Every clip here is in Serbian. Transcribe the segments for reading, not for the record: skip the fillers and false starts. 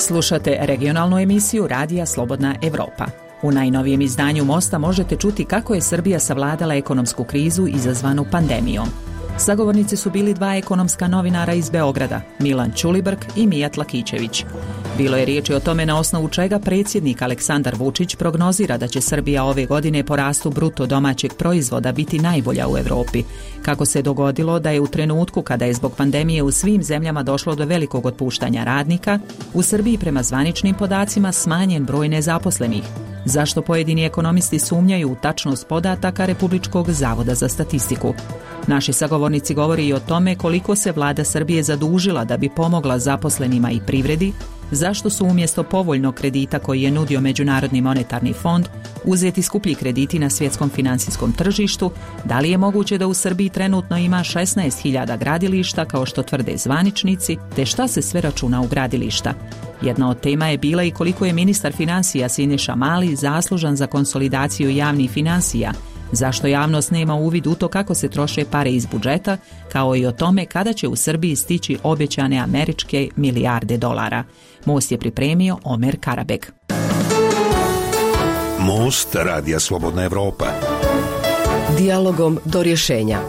Slušate regionalnu emisiju Radija Slobodna Evropa. U najnovijem izdanju Mosta možete čuti kako je Srbija savladala ekonomsku krizu izazvanu pandemijom. Sagovornici su bili dva ekonomska novinara iz Beograda, Milan Ćulibrk i Mijat Lakićević. Bilo je riječi o tome na osnovu čega predsjednik Aleksandar Vučić prognozira da će Srbija ove godine po rastu bruto domaćeg proizvoda biti najbolja u Europi. Kako se dogodilo da je u trenutku kada je zbog pandemije u svim zemljama došlo do velikog otpuštanja radnika, u Srbiji prema zvaničnim podacima smanjen broj nezaposlenih. Zašto pojedini ekonomisti sumnjaju u tačnost podataka Republičkog zavoda za statistiku? Naši sagovornici govori i o tome koliko se vlada Srbije zadužila da bi pomogla zaposlenima i privredi, zašto su umjesto povoljnog kredita koji je nudio Međunarodni monetarni fond uzeti skuplji krediti na svjetskom financijskom tržištu, da li je moguće da u Srbiji trenutno ima 16.000 gradilišta kao što tvrde zvaničnici, te šta se sve računa u gradilišta. Jedna od tema je bila i koliko je ministar financija Siniša Mali zaslužan za konsolidaciju javnih financija, zašto javnost nema uvid u to kako se troše pare iz budžeta, kao i o tome kada će u Srbiji stići obećane američke milijarde dolara. Most je pripremio Omer Karabek. Most Radija Slobodna Evropa. Dijalogom do rješenja.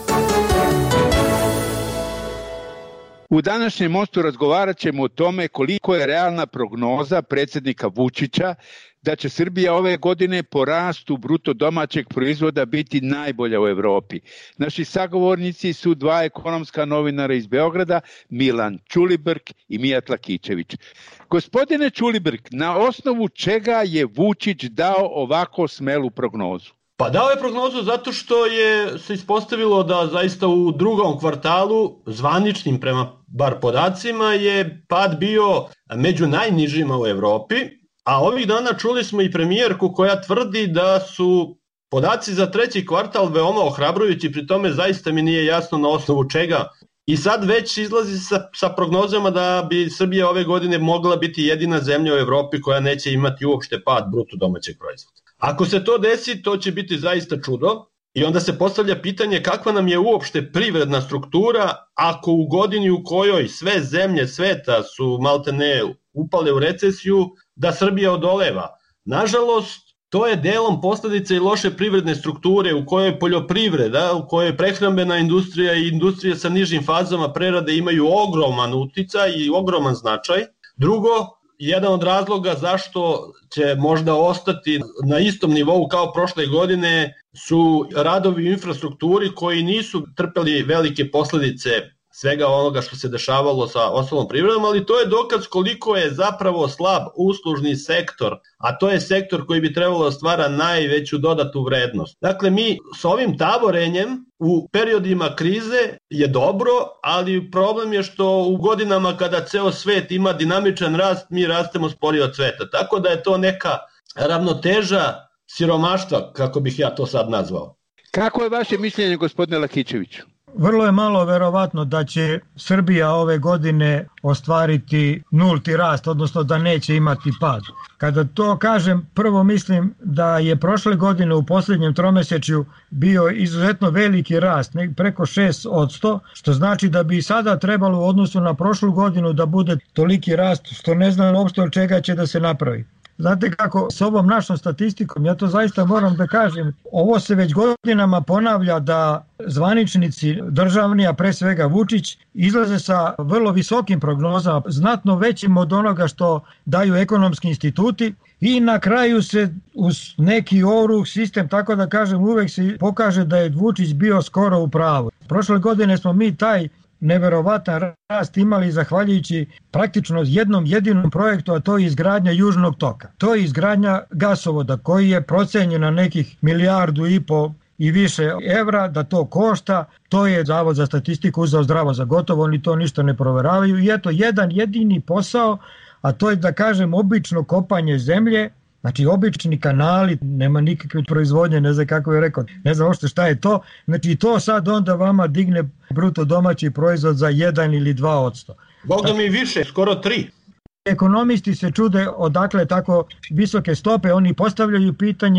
U današnjem Mostu razgovarat ćemo o tome koliko je realna prognoza predsjednika Vučića da će Srbija ove godine po rastu bruto domaćeg proizvoda biti najbolja u Europi. Naši sagovornici su dva ekonomska novinara iz Beograda, Milan Ćulibrk i Mijat Lakićević. Gospodine Ćulibrk, na osnovu čega je Vučić dao ovako smelu prognozu? Pa dao je prognozu zato što se ispostavilo da zaista u drugom kvartalu, zvaničnim prema bar podacima, je pad bio među najnižima u Evropi, a ovih dana čuli smo i premijerku koja tvrdi da su podaci za treći kvartal veoma ohrabrujući, pri tome zaista mi nije jasno na osnovu čega. I sad već izlazi sa prognozama da bi Srbija ove godine mogla biti jedina zemlja u Evropi koja neće imati uopšte pad bruto domaćeg proizvoda. Ako se to desi, to će biti zaista čudo i onda se postavlja pitanje kakva nam je uopšte privredna struktura ako u godini u kojoj sve zemlje sveta su maltene upale u recesiju, da Srbija odoleva. Nažalost, to je delom posledica i loše privredne strukture u kojoj poljoprivreda, u kojoj prehrambena industrija i industrija sa nižim fazama prerade imaju ogroman uticaj i ogroman značaj. Drugo, jedan od razloga zašto će možda ostati na istom nivou kao prošle godine su radovi u infrastrukturi koji nisu trpeli velike posledice svega onoga što se dešavalo sa ostalom privredom, ali to je dokaz koliko je zapravo slab uslužni sektor, a to je sektor koji bi trebalo da stvara najveću dodatu vrednost. Dakle, mi s ovim tavorenjem u periodima krize je dobro, ali problem je što u godinama kada ceo svet ima dinamičan rast, mi rastemo sporije od sveta. Tako da je to neka ravnoteža siromaštva, kako bih ja to sad nazvao. Kako je vaše mišljenje, gospodine Lakićeviću? Vrlo je malo verovatno da će Srbija ove godine ostvariti nulti rast, odnosno da neće imati pad. Kada to kažem, prvo mislim da je prošle godine u posljednjem tromesečju bio izuzetno veliki rast, preko 6%, što znači da bi sada trebalo u odnosu na prošlu godinu da bude toliki rast, što ne znam uopšte od čega će da se napravi. Znate kako, s ovom našom statistikom, ja to zaista moram da kažem, ovo se već godinama ponavlja da zvaničnici državni, a pre svega Vučić, izlaze sa vrlo visokim prognozama, znatno većim od onoga što daju ekonomski instituti i na kraju se uz neki oruh sistem, tako da kažem, uvek se pokaže da je Vučić bio skoro u pravu. Prošle godine smo mi taj neverovatan rast imali zahvaljujući praktično jednom jedinom projektu, a to je izgradnja Južnog toka. To je izgradnja gasovoda koji je procenjen na nekih 1,5 milijardu i više evra da to košta. To je Zavod za statistiku uzeo zdravo za gotovo, oni to ništa ne proveravaju i eto jedan jedini posao, a to je da kažem obično kopanje zemlje. Znači obični kanali, nema nikakve proizvodnje, ne znam kako je rekao, ne znam uopšte šta je to. Znači to sad onda vama digne bruto domaći proizvod za 1 ili 2%. Boga mi više, skoro 3%. Ekonomisti se čude odakle tako visoke stope, oni postavljaju pitanje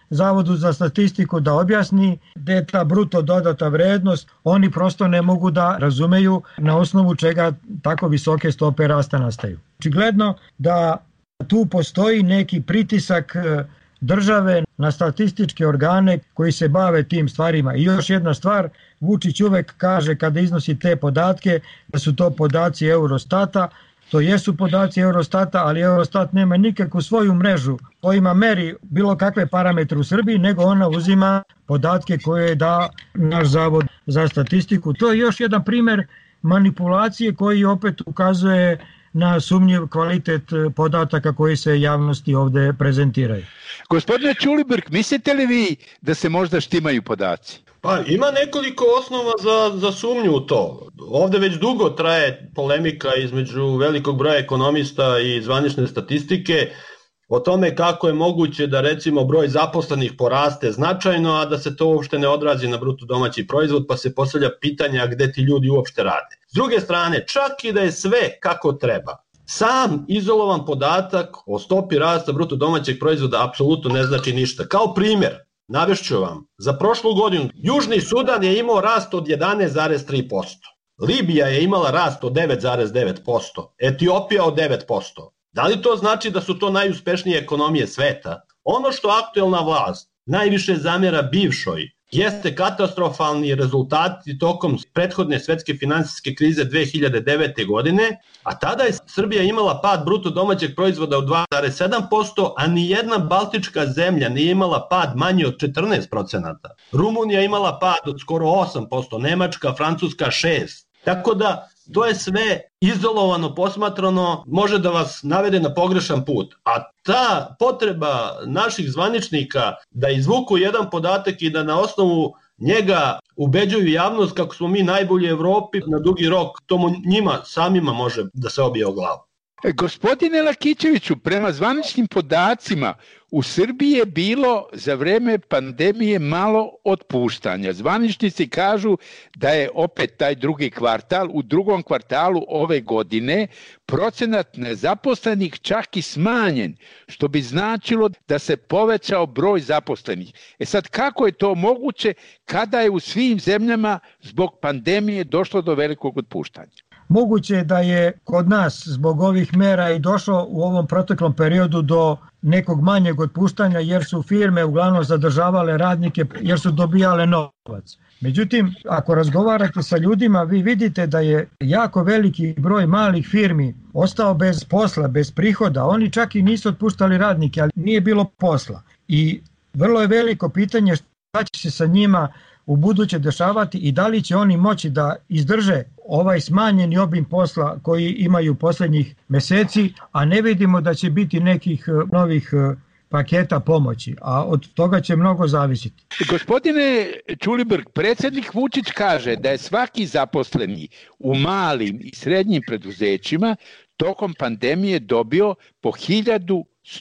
Zavodu za statistiku da objasni gde je ta bruto dodata vrednost, oni prosto ne mogu da razumeju na osnovu čega tako visoke stope rasta nastaju. Očigledno da tu postoji neki pritisak države na statističke organe koji se bave tim stvarima. I još jedna stvar, Vučić uvek kaže kada iznosi te podatke da su to podaci Eurostata. To jesu podaci Eurostata, ali Eurostat nema nikakvu svoju mrežu kojima meri bilo kakve parametre u Srbiji, nego ona uzima podatke koje da naš Zavod za statistiku. To je još jedan primer manipulacije koji opet ukazuje na sumnjiv kvalitet podataka koji se javnosti ovde prezentiraju. Gospodine Ćulibrk, mislite li vi da se možda štimaju podaci? Pa ima nekoliko osnova za sumnju u to. Ovde već dugo traje polemika između velikog broja ekonomista i zvanične statistike o tome kako je moguće da recimo broj zaposlenih poraste značajno, a da se to uopšte ne odrazi na bruto domaći proizvod, pa se postavlja pitanja gde ti ljudi uopšte rade. S druge strane, čak i da je sve kako treba, sam izolovan podatak o stopi rasta bruto domaćeg proizvoda apsolutno ne znači ništa. Kao primjer, navešću vam, za prošlu godinu Južni Sudan je imao rast od 11,3%, Libija je imala rast od 9,9%, Etiopija od 9%. Da li to znači da su to najuspešnije ekonomije sveta? Ono što aktuelna vlast najviše zamjera bivšoj jeste katastrofalni rezultati tokom prethodne svetske finansijske krize 2009. godine, a tada je Srbija imala pad bruto domaćeg proizvoda od 2,7%, a nijedna baltička zemlja nije imala pad manji od 14%. Rumunija imala pad od skoro 8%, Nemačka, Francuska 6%. Tako da to je sve izolovano posmatrano, može da vas navede na pogrešan put. A ta potreba naših zvaničnika da izvuku jedan podatak i da na osnovu njega ubeđuju javnost kako smo mi najbolji u Evropi, na dugi rok to njima samima može da se obije o glavu. Gospodine Lakićeviću, prema zvaničnim podacima u Srbiji je bilo za vreme pandemije malo otpuštanja. Zvaničnici kažu da je opet taj drugi kvartal, u drugom kvartalu ove godine procenat nezaposlenih čak i smanjen, što bi značilo da se povećao broj zaposlenih. Sad, kako je to moguće kada je u svim zemljama zbog pandemije došlo do velikog otpuštanja? Moguće je da je kod nas zbog ovih mera i došlo u ovom proteklom periodu do nekog manjeg otpuštanja jer su firme uglavnom zadržavale radnike jer su dobijale novac. Međutim, ako razgovarate sa ljudima, vi vidite da je jako veliki broj malih firmi ostao bez posla, bez prihoda. Oni čak i nisu otpuštali radnike, ali nije bilo posla. I vrlo je veliko pitanje šta će se sa njima u buduće dešavati i da li će oni moći da izdrže ovaj smanjeni obim posla koji imaju poslednjih meseci, a ne vidimo da će biti nekih novih paketa pomoći, a od toga će mnogo zavisiti. Gospodine Ćulibrk, predsjednik Vučić kaže da je svaki zaposleni u malim i srednjim preduzećima tokom pandemije dobio po 1100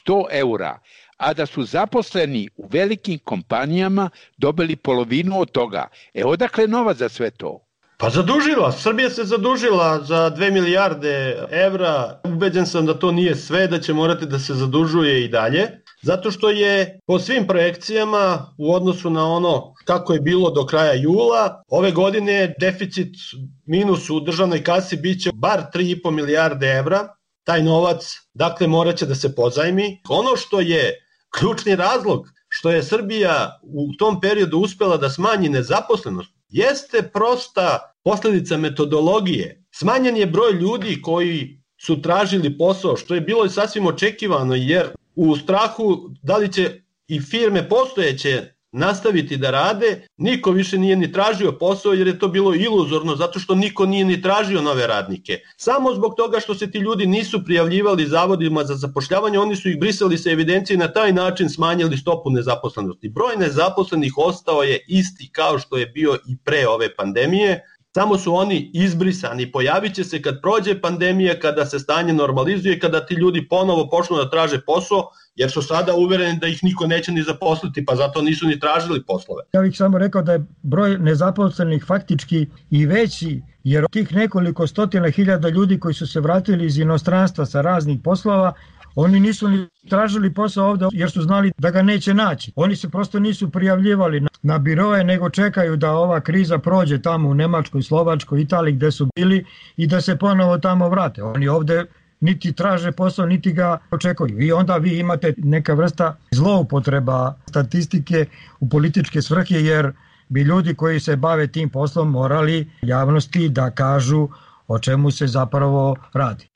eura, a da su zaposleni u velikim kompanijama dobili polovinu od toga. Odakle novac za sve to? Pa zadužila, Srbija se zadužila za 2 milijarde evra. Ubeđen sam da to nije sve, da će morati da se zadužuje i dalje, zato što je po svim projekcijama u odnosu na ono kako je bilo do kraja jula, ove godine deficit minus u državnoj kasi biće bar 3,5 milijarde evra. Taj novac, dakle, morat će da se pozajmi. Ono što je ključni razlog što je Srbija u tom periodu uspela da smanji nezaposlenost jeste prosta posledica metodologije. Smanjen je broj ljudi koji su tražili posao, što je bilo i sasvim očekivano, jer u strahu da li će i firme postojeće nastaviti da rade, niko više nije ni tražio posao jer je to bilo iluzorno zato što niko nije ni tražio nove radnike. Samo zbog toga što se ti ljudi nisu prijavljivali zavodima za zapošljavanje, oni su ih brisali sa evidencije i na taj način smanjili stopu nezaposlenosti. Broj nezaposlenih ostao je isti kao što je bio i pre ove pandemije, samo su oni izbrisani. Pojavit će se kad prođe pandemija, kada se stanje normalizuje, kada ti ljudi ponovo počnu da traže posao, jer su sada uvereni da ih niko neće ni zaposliti, pa zato nisu ni tražili poslove. Ja bih samo rekao da je broj nezaposlenih faktički i veći, jer tih nekoliko stotina hiljada ljudi koji su se vratili iz inostranstva sa raznih poslova, Oni nisu ni tražili posao ovdje jer su znali da ga neće naći. Oni se prosto nisu prijavljivali na biroje, nego čekaju da ova kriza prođe tamo u Nemačkoj, Slovačkoj, Italiji gdje su bili i da se ponovo tamo vrate. Oni ovdje niti traže posao, niti ga očekuju. I onda vi imate neka vrsta zloupotreba statistike u političke svrhe, jer bi ljudi koji se bave tim poslom morali javnosti da kažu o čemu se zapravo radi.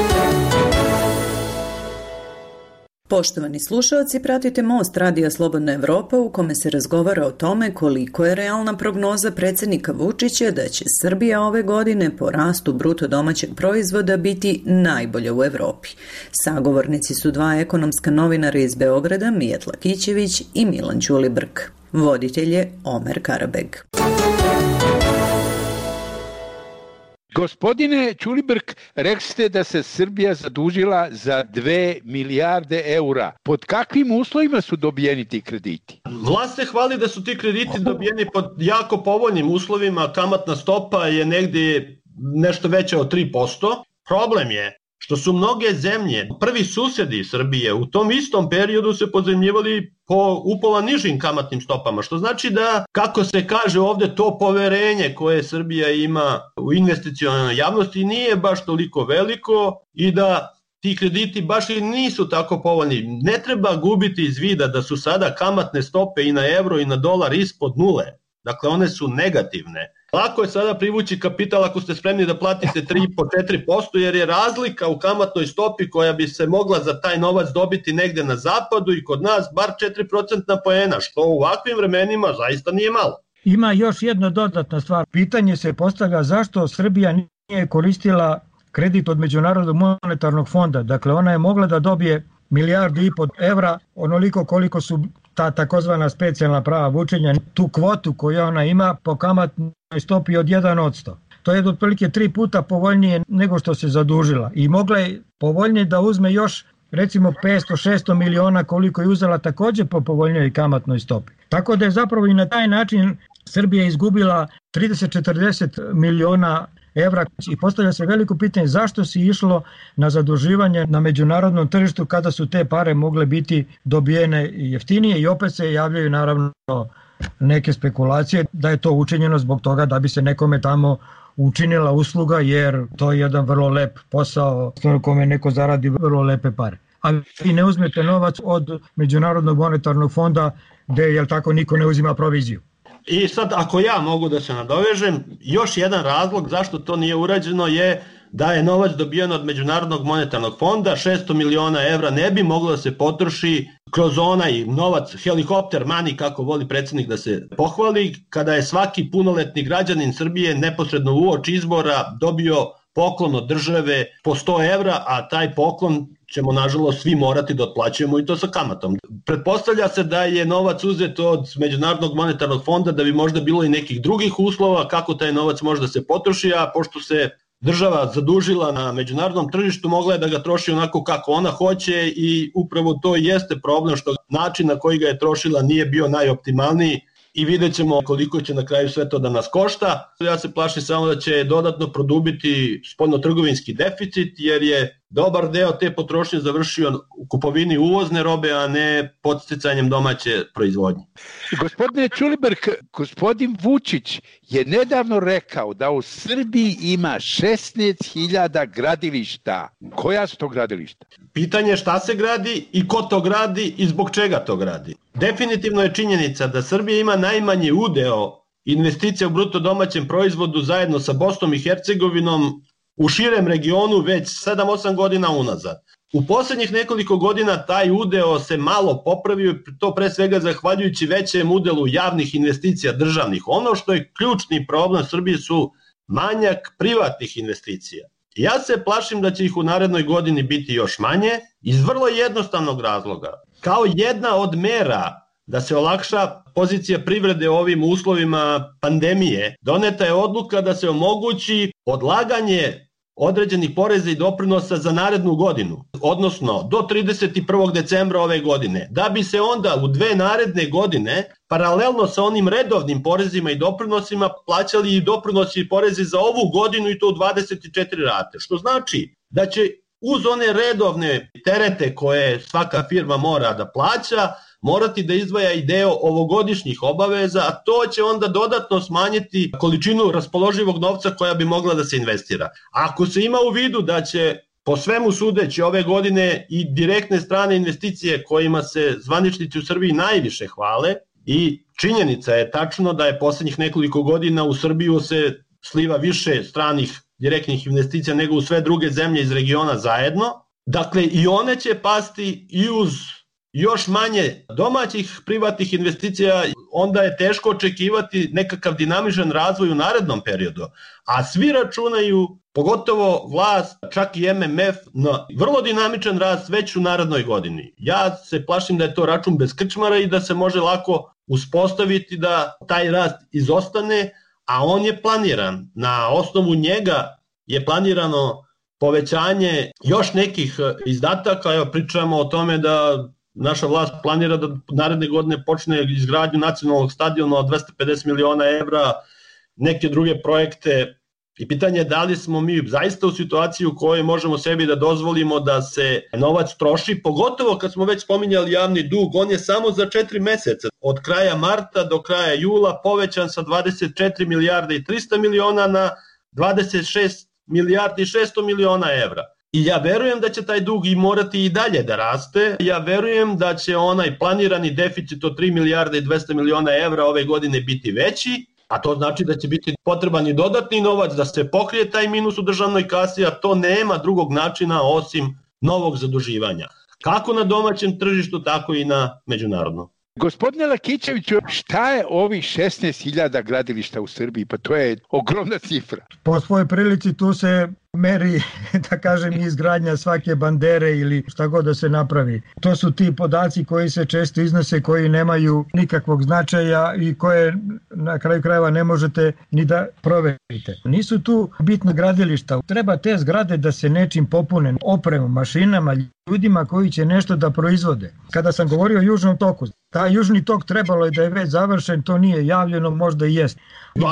Poštovani slušalci, pratite Most Radija Slobodna Evropa u kome se razgovara o tome koliko je realna prognoza predsjednika Vučića da će Srbija ove godine po rastu bruto domaćeg proizvoda biti najbolja u Evropi. Sagovornici su dva ekonomska novinara iz Beograda, Mijat Lakićević i Milan Ćulibrk. Voditelj je Omer Karabeg. Gospodine Ćulibrk, rekli ste da se Srbija zadužila za 2 milijarde eura. Pod kakvim uslovima su dobijeni ti krediti? Vlast se hvali da su ti krediti dobijeni pod jako povoljnim uslovima. Kamatna stopa je negdje nešto veća od 3%. Problem je što su mnoge zemlje, prvi susjedi Srbije, u tom istom periodu se pozajmljivali po upola nižim kamatnim stopama, što znači da, kako se kaže ovdje, to poverenje koje Srbija ima u investicionalnoj javnosti nije baš toliko veliko i da ti krediti baš i nisu tako povoljni. Ne treba gubiti iz vida da su sada kamatne stope i na euro i na dolar ispod nule. Dakle, one su negativne. Lako je sada privući kapital ako ste spremni da platite 3,5-4%, jer je razlika u kamatnoj stopi koja bi se mogla za taj novac dobiti negde na zapadu i kod nas bar 4% poena, što u ovakvim vremenima zaista nije malo. Ima još jedna dodatna stvar. Pitanje se postavlja zašto Srbija nije koristila kredit od Međunarodnog monetarnog fonda. Dakle, ona je mogla da dobije 1,5 milijardu evra, onoliko koliko su ta takozvana specijalna prava vučenja, tu kvotu koju ona ima po kamatnoj stopi od 1%. To je otprilike 3 puta povoljnije nego što se zadužila i mogla je povoljnije da uzme još recimo 500-600 miliona koliko je uzela također po povoljnijoj kamatnoj stopi. Tako da je zapravo i na taj način Srbija izgubila 30-40 miliona evra i postavlja se veliko pitanje zašto se išlo na zaduživanje na međunarodnom tržištu kada su te pare mogle biti dobijene jeftinije i opet se javljaju naravno neke spekulacije da je to učinjeno zbog toga da bi se nekome tamo učinila usluga, jer to je jedan vrlo lep posao u kome neko zaradi vrlo lepe pare. A vi ne uzmete novac od Međunarodnog monetarnog fonda gde, jel tako, niko ne uzima proviziju. I sad, ako ja mogu da se nadovežem, još jedan razlog zašto to nije urađeno je da je novac dobijen od Međunarodnog monetarnog fonda, 600 miliona evra ne bi moglo da se potroši kroz onaj novac helikopter money, kako voli predsjednik da se pohvali, kada je svaki punoletni građanin Srbije neposredno uoči izbora dobio poklon od države po 100 evra, a taj poklon ćemo nažalost svi morati da otplaćujemo i to sa kamatom. Pretpostavlja se da je novac uzet od Međunarodnog monetarnog fonda da bi možda bilo i nekih drugih uslova kako taj novac može da se potroši, a pošto se država zadužila na međunarodnom tržištu, mogla je da ga troši onako kako ona hoće i upravo to jeste problem što način na koji ga je trošila nije bio najoptimalniji i vidjet ćemo koliko će na kraju sve to da nas košta. Ja se plašim samo da će dodatno produbiti spoljnotrgovinski deficit, jer je dobar deo te potrošnje završio u kupovini uvozne robe, a ne podsticanjem domaće proizvodnje. Gospodine Ćulibrk, gospodin Vučić je nedavno rekao da u Srbiji ima 16.000 gradilišta. Koja su to gradilišta? Pitanje je šta se gradi i ko to gradi i zbog čega to gradi. Definitivno je činjenica da Srbija ima najmanji udeo investicija u bruto domaćem proizvodu zajedno sa Bosnom i Hercegovinom u širem regionu već 7-8 godina unazad. U poslednjih nekoliko godina taj udeo se malo popravio, to pre svega zahvaljujući većem udelu javnih investicija državnih. Ono što je ključni problem Srbije su manjak privatnih investicija. Ja se plašim da će ih u narednoj godini biti još manje iz vrlo jednostavnog razloga. Kao jedna od mera da se olakša pozicija privrede u ovim uslovima pandemije, doneta je odluka da se omogući odlaganje određenih poreza i doprinosa za narednu godinu, odnosno do 31. decembra ove godine, da bi se onda u 2 naredne godine, paralelno sa onim redovnim porezima i doprinosima, plaćali i doprinosi i porezi za ovu godinu i to u 24 rate, što znači da će uz one redovne terete koje svaka firma mora da plaća, morati da izdvaja i deo ovogodišnjih obaveza, a to će onda dodatno smanjiti količinu raspoloživog novca koja bi mogla da se investira. Ako se ima u vidu da će po svemu sudeći ove godine i direktne strane investicije kojima se zvaničnici u Srbiji najviše hvale, i činjenica je tačno da je poslednjih nekoliko godina u Srbiju se sliva više stranih direktnih investicija nego u sve druge zemlje iz regiona zajedno. Dakle, i one će pasti i uz još manje domaćih privatnih investicija, onda je teško očekivati nekakav dinamičan razvoj u narednom periodu. A svi računaju, pogotovo vlast, čak i MMF, na vrlo dinamičan rast već u narednoj godini. Ja se plašim da je to račun bez krčmara i da se može lako uspostaviti da taj rast izostane, a on je planiran. Na osnovu njega je planirano povećanje još nekih izdataka. Evo, pričamo o tome da naša vlast planira da naredne godine počne izgradnju nacionalnog stadiona od 250 miliona evra, neke druge projekte. I pitanje je da li smo mi zaista u situaciji u kojoj možemo sebi da dozvolimo da se novac troši, pogotovo kad smo već spominjali javni dug, on je samo za 4 meseca, od kraja marta do kraja jula povećan sa 24 milijarde i 300 miliona na 26 milijardi i 600 miliona evra. I ja verujem da će taj dug i morati i dalje da raste. Ja verujem da će onaj planirani deficit od 3 milijarde i 200 miliona evra ove godine biti veći, a to znači da će biti potreban i dodatni novac da se pokrije taj minus u državnoj kasi, a to nema drugog načina osim novog zaduživanja. Kako na domaćem tržištu, tako i na međunarodnom. Gospodine Lakićeviću, šta je ovih 16.000 gradilišta u Srbiji? Pa to je ogromna cifra. Po svojoj prilici tu se meri, da kažem, izgradnja svake bandere ili šta god da se napravi. To su ti podaci koji se često iznose, koji nemaju nikakvog značaja i koje na kraju krajeva ne možete ni da proverite. Nisu tu bitna gradilišta. Treba te zgrade da se nečim popune, opremom, mašinama, ljudima koji će nešto da proizvode. Kada sam govorio o Južnom toku, taj Južni tok trebalo je da je već završen, to nije javljeno, možda i jeste.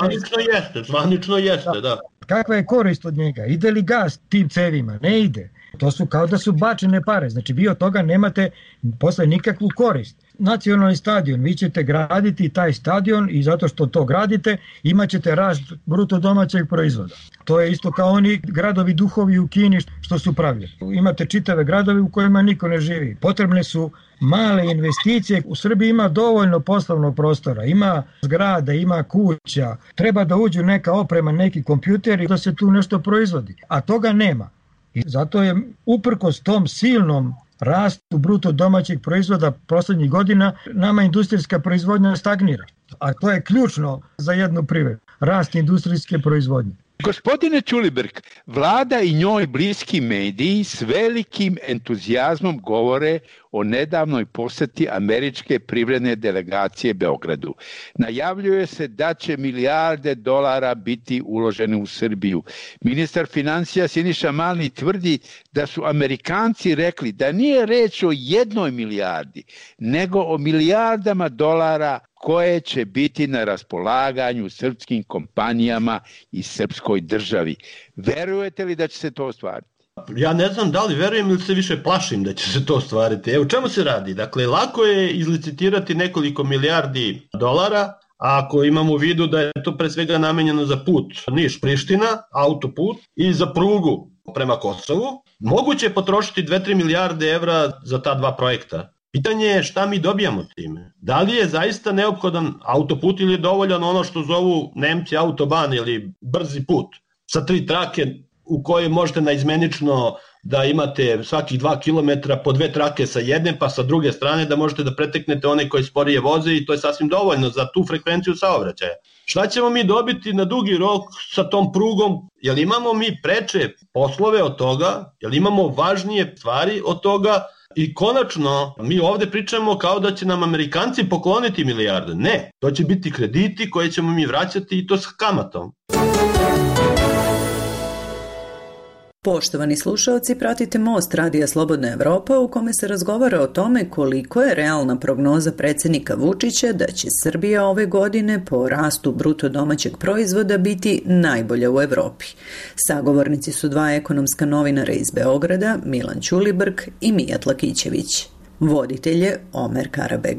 Zvanično jeste, da. Kakva je korist od njega? Ide li gas tim cevima? Ne ide. To su kao da su bačene pare. Znači vi od toga nemate posle nikakvu korist. Nacionalni stadion, vi ćete graditi taj stadion i zato što to gradite imat ćete rast bruto domaćeg proizvoda. To je isto kao oni gradovi duhovi u Kini što su pravljeni. Imate čitave gradovi u kojima niko ne živi. Potrebne su male investicije. U Srbiji ima dovoljno poslovnog prostora, ima zgrada, ima kuća. Treba da uđu neka oprema, neki kompjuteri da se tu nešto proizvodi. A toga nema. I zato je uprkos tom silnom rastu bruto domaćeg proizvoda poslednjih godina nama industrijska proizvodnja stagnira. A to je ključno za jednu privredu. Rast industrijske proizvodnje. Gospodine Ćulibrk, vlada i njoj bliski mediji s velikim entuzijazmom govore o nedavnoj poseti američke privredne delegacije Beogradu. Najavljuje se da će milijarde dolara biti uložene u Srbiju. Ministar finansija Siniša Mali tvrdi da su Amerikanci rekli da nije reč o 1 milijardi, nego o milijardama dolara koje će biti na raspolaganju srpskim kompanijama i srpskoj državi. Verujete li da će se to ostvariti? Ja ne znam da li verujem ili se više plašim da će se to ostvariti. Evo, čemu se radi? Dakle, lako je izlicitirati nekoliko milijardi dolara, a ako imamo u vidu da je to pre svega namenjeno za put Niš-Priština, autoput, i za prugu prema Kosovu, moguće je potrošiti 2-3 milijarde evra za ta dva projekta. Pitanje je šta mi dobijamo time. Da li je zaista neophodan autoput ili je dovoljan ono što zovu Nemci autoban ili brzi put sa 3 trake u kojoj možete naizmenično da imate svakih 2 km po 2 trake sa jedne pa sa druge strane da možete da preteknete one koji sporije voze i to je sasvim dovoljno za tu frekvenciju saobraćaja. Šta ćemo mi dobiti na dugi rok sa tom prugom? Jel imamo mi preče poslove od toga? Jel imamo važnije stvari od toga? I konačno, mi ovde pričamo kao da će nam Amerikanci pokloniti milijarde. Ne, to će biti krediti koje ćemo mi vraćati i to s kamatom. Poštovani slušalci, pratite Most Radija Slobodna Evropa u kome se razgovara o tome koliko je realna prognoza predsjednika Vučića da će Srbija ove godine po rastu bruto domaćeg proizvoda biti najbolja u Evropi. Sagovornici su dva ekonomska novinara iz Beograda, Milan Ćulibrk i Mijat Lakićević. Voditelj je Omer Karabeg.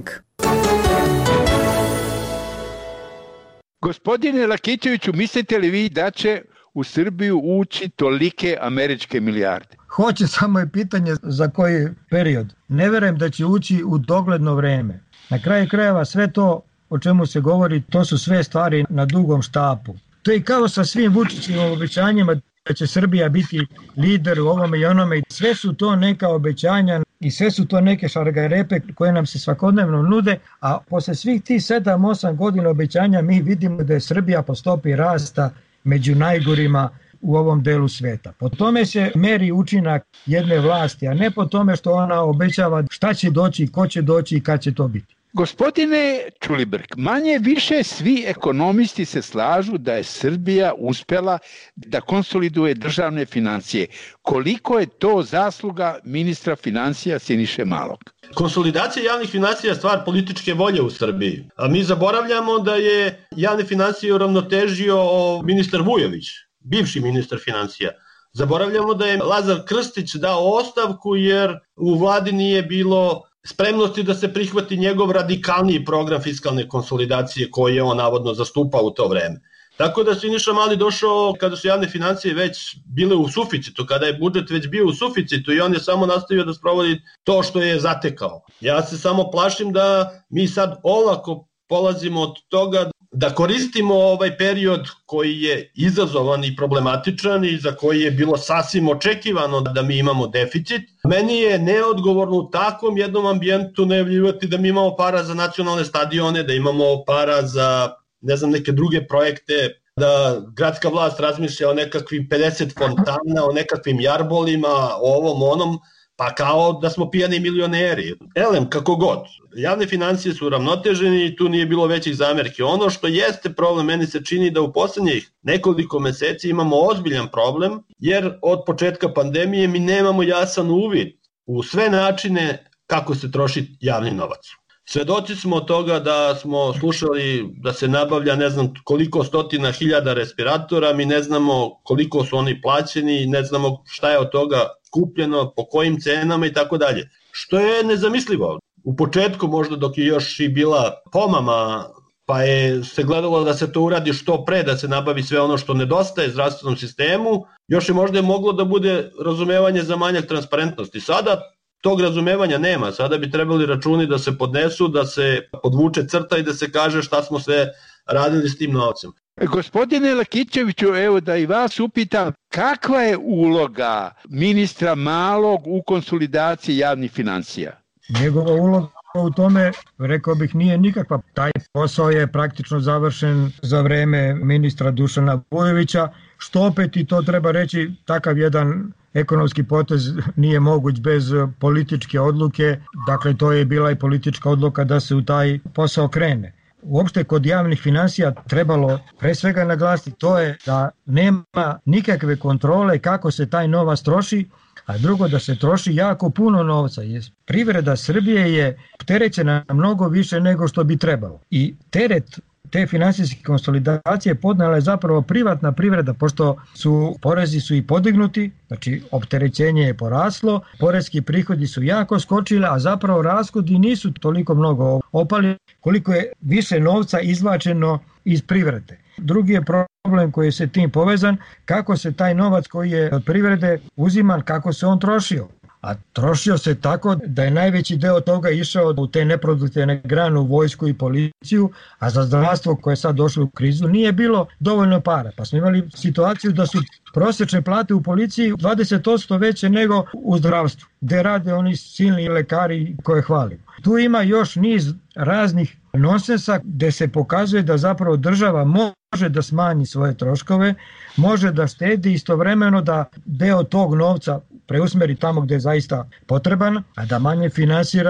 Gospodine Lakićeviću, mislite li vi da će u Srbiju ući tolike američke milijarde? Hoće, samo je pitanje za koji period. Ne verujem da će ući u dogledno vreme. Na kraju krajeva sve to o čemu se govori, to su sve stvari na dugom štapu. To je kao sa svim Vučićevim obećanjima da će Srbija biti lider u ovome i onome. Sve su to neka obećanja i sve su to neke šargarepe koje nam se svakodnevno nude, a posle svih tih 7-8 godina obećanja mi vidimo da je Srbija po stopi rasta među najgorima u ovom delu sveta. Po tome se meri učinak jedne vlasti, a ne po tome što ona obećava šta će doći, ko će doći i kad će to biti. Gospodine Ćulibrk, manje više svi ekonomisti se slažu da je Srbija uspela da konsoliduje državne financije. Koliko je to zasluga ministra financija Siniše Malog? Konsolidacija javnih financija je stvar političke volje u Srbiji. A mi zaboravljamo da je javne financije uravnotežio ministar Vujović, bivši ministar financija. Zaboravljamo da je Lazar Krstić dao ostavku jer u vladi nije bilo spremnosti da se prihvati njegov radikalniji program fiskalne konsolidacije koji je on navodno zastupao u to vreme. Tako da Siniša Mali došao kada su javne financije već bile u suficitu, kada je budžet već bio u suficitu i on je samo nastavio da sprovodi to što je zatekao. Ja se samo plašim da mi sad olako polazimo od toga da koristimo ovaj period koji je izazovan i problematičan i za koji je bilo sasvim očekivano da mi imamo deficit. Meni je neodgovorno u takvom jednom ambijentu najavljivati da mi imamo para za nacionalne stadione, da imamo para za neke druge projekte, da gradska vlast razmišlja o nekakvim 50 fontana, o nekakvim jarbolima, o ovom onom, pa kao da smo pijani milioneri. Kako god. Javne financije su uravnoteženi i tu nije bilo većih zamerki. Ono što jeste problem, meni se čini da u poslednjih nekoliko meseci imamo ozbiljan problem, jer od početka pandemije mi nemamo jasan uvid u sve načine kako se troši javni novac. Svedoci smo od toga da smo slušali da se nabavlja ne znam koliko stotina hiljada respiratora, mi ne znamo koliko su oni plaćeni, ne znamo šta je od toga kupljeno, po kojim cenama i tako dalje. Što je nezamislivo. U početku možda dok je još i bila pomama, pa je se gledalo da se to uradi što pre, da se nabavi sve ono što nedostaje zdravstvenom sistemu, još je možda moglo da bude razumevanje za manjak transparentnosti. Sada tog razumevanja nema, sada bi trebali računi da se podnesu, da se podvuče crta i da se kaže šta smo sve radili s tim novcem. Gospodine Lakićeviću, evo da i vas upitam, kakva je uloga ministra Malog u konsolidaciji javnih financija? Njegova uloga u tome, rekao bih, nije nikakva. Taj posao je praktično završen za vreme ministra Dušana Vujovića, što opet, i to treba reći, takav jedan ekonomski potez nije moguć bez političke odluke, dakle to je bila i politička odluka da se u taj posao krene. Uopšte kod javnih financija trebalo pre svega naglasiti to je da nema nikakve kontrole kako se taj novac troši, a drugo da se troši jako puno novca. Privreda Srbije je opterećena mnogo više nego što bi trebalo. I teret te finansijske konsolidacije podnela je zapravo privatna privreda, pošto porezi su i podignuti, znači opterećenje je poraslo, poreski prihodi su jako skočili, a zapravo rashodi nisu toliko mnogo opali koliko je više novca izvlačeno iz privrede. Drugi je problem koji se tim povezan, kako se taj novac koji je od privrede uziman, kako se on trošio. A trošio se tako da je najveći deo toga išao u te neproduktivne grane, u vojsku i policiju, a za zdravstvo koje je sad došlo u krizu nije bilo dovoljno para. Pa smo imali situaciju da su prosječne plate u policiji 20% veće nego u zdravstvu, gde rade oni silni lekari koje hvalimo. Tu ima još niz raznih nonsensa gde se pokazuje da zapravo država može da smanji svoje troškove, može da štedi, istovremeno da deo tog novca preusmeri tamo gde je zaista potreban, a da manje finansira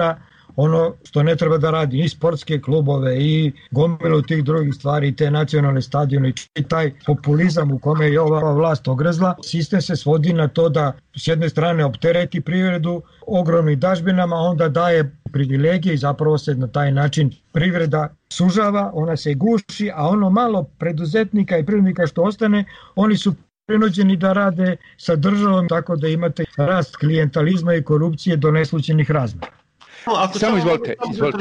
ono što ne treba da radi, i sportske klubove i gomilu tih drugih stvari, i te nacionalne stadione, i taj populizam u kome je ova vlast ogrezla. Sistem se svodi na to da s jedne strane optereti privredu ogromnim dažbinama, onda daje privilegije i zapravo se na taj način privreda sužava, ona se guši, a ono malo preduzetnika i privrednika što ostane, oni su prinuđeni da rade sa državom, tako da imate rast klijentalizma i korupcije do neslućenih razmera. Samo izvolite.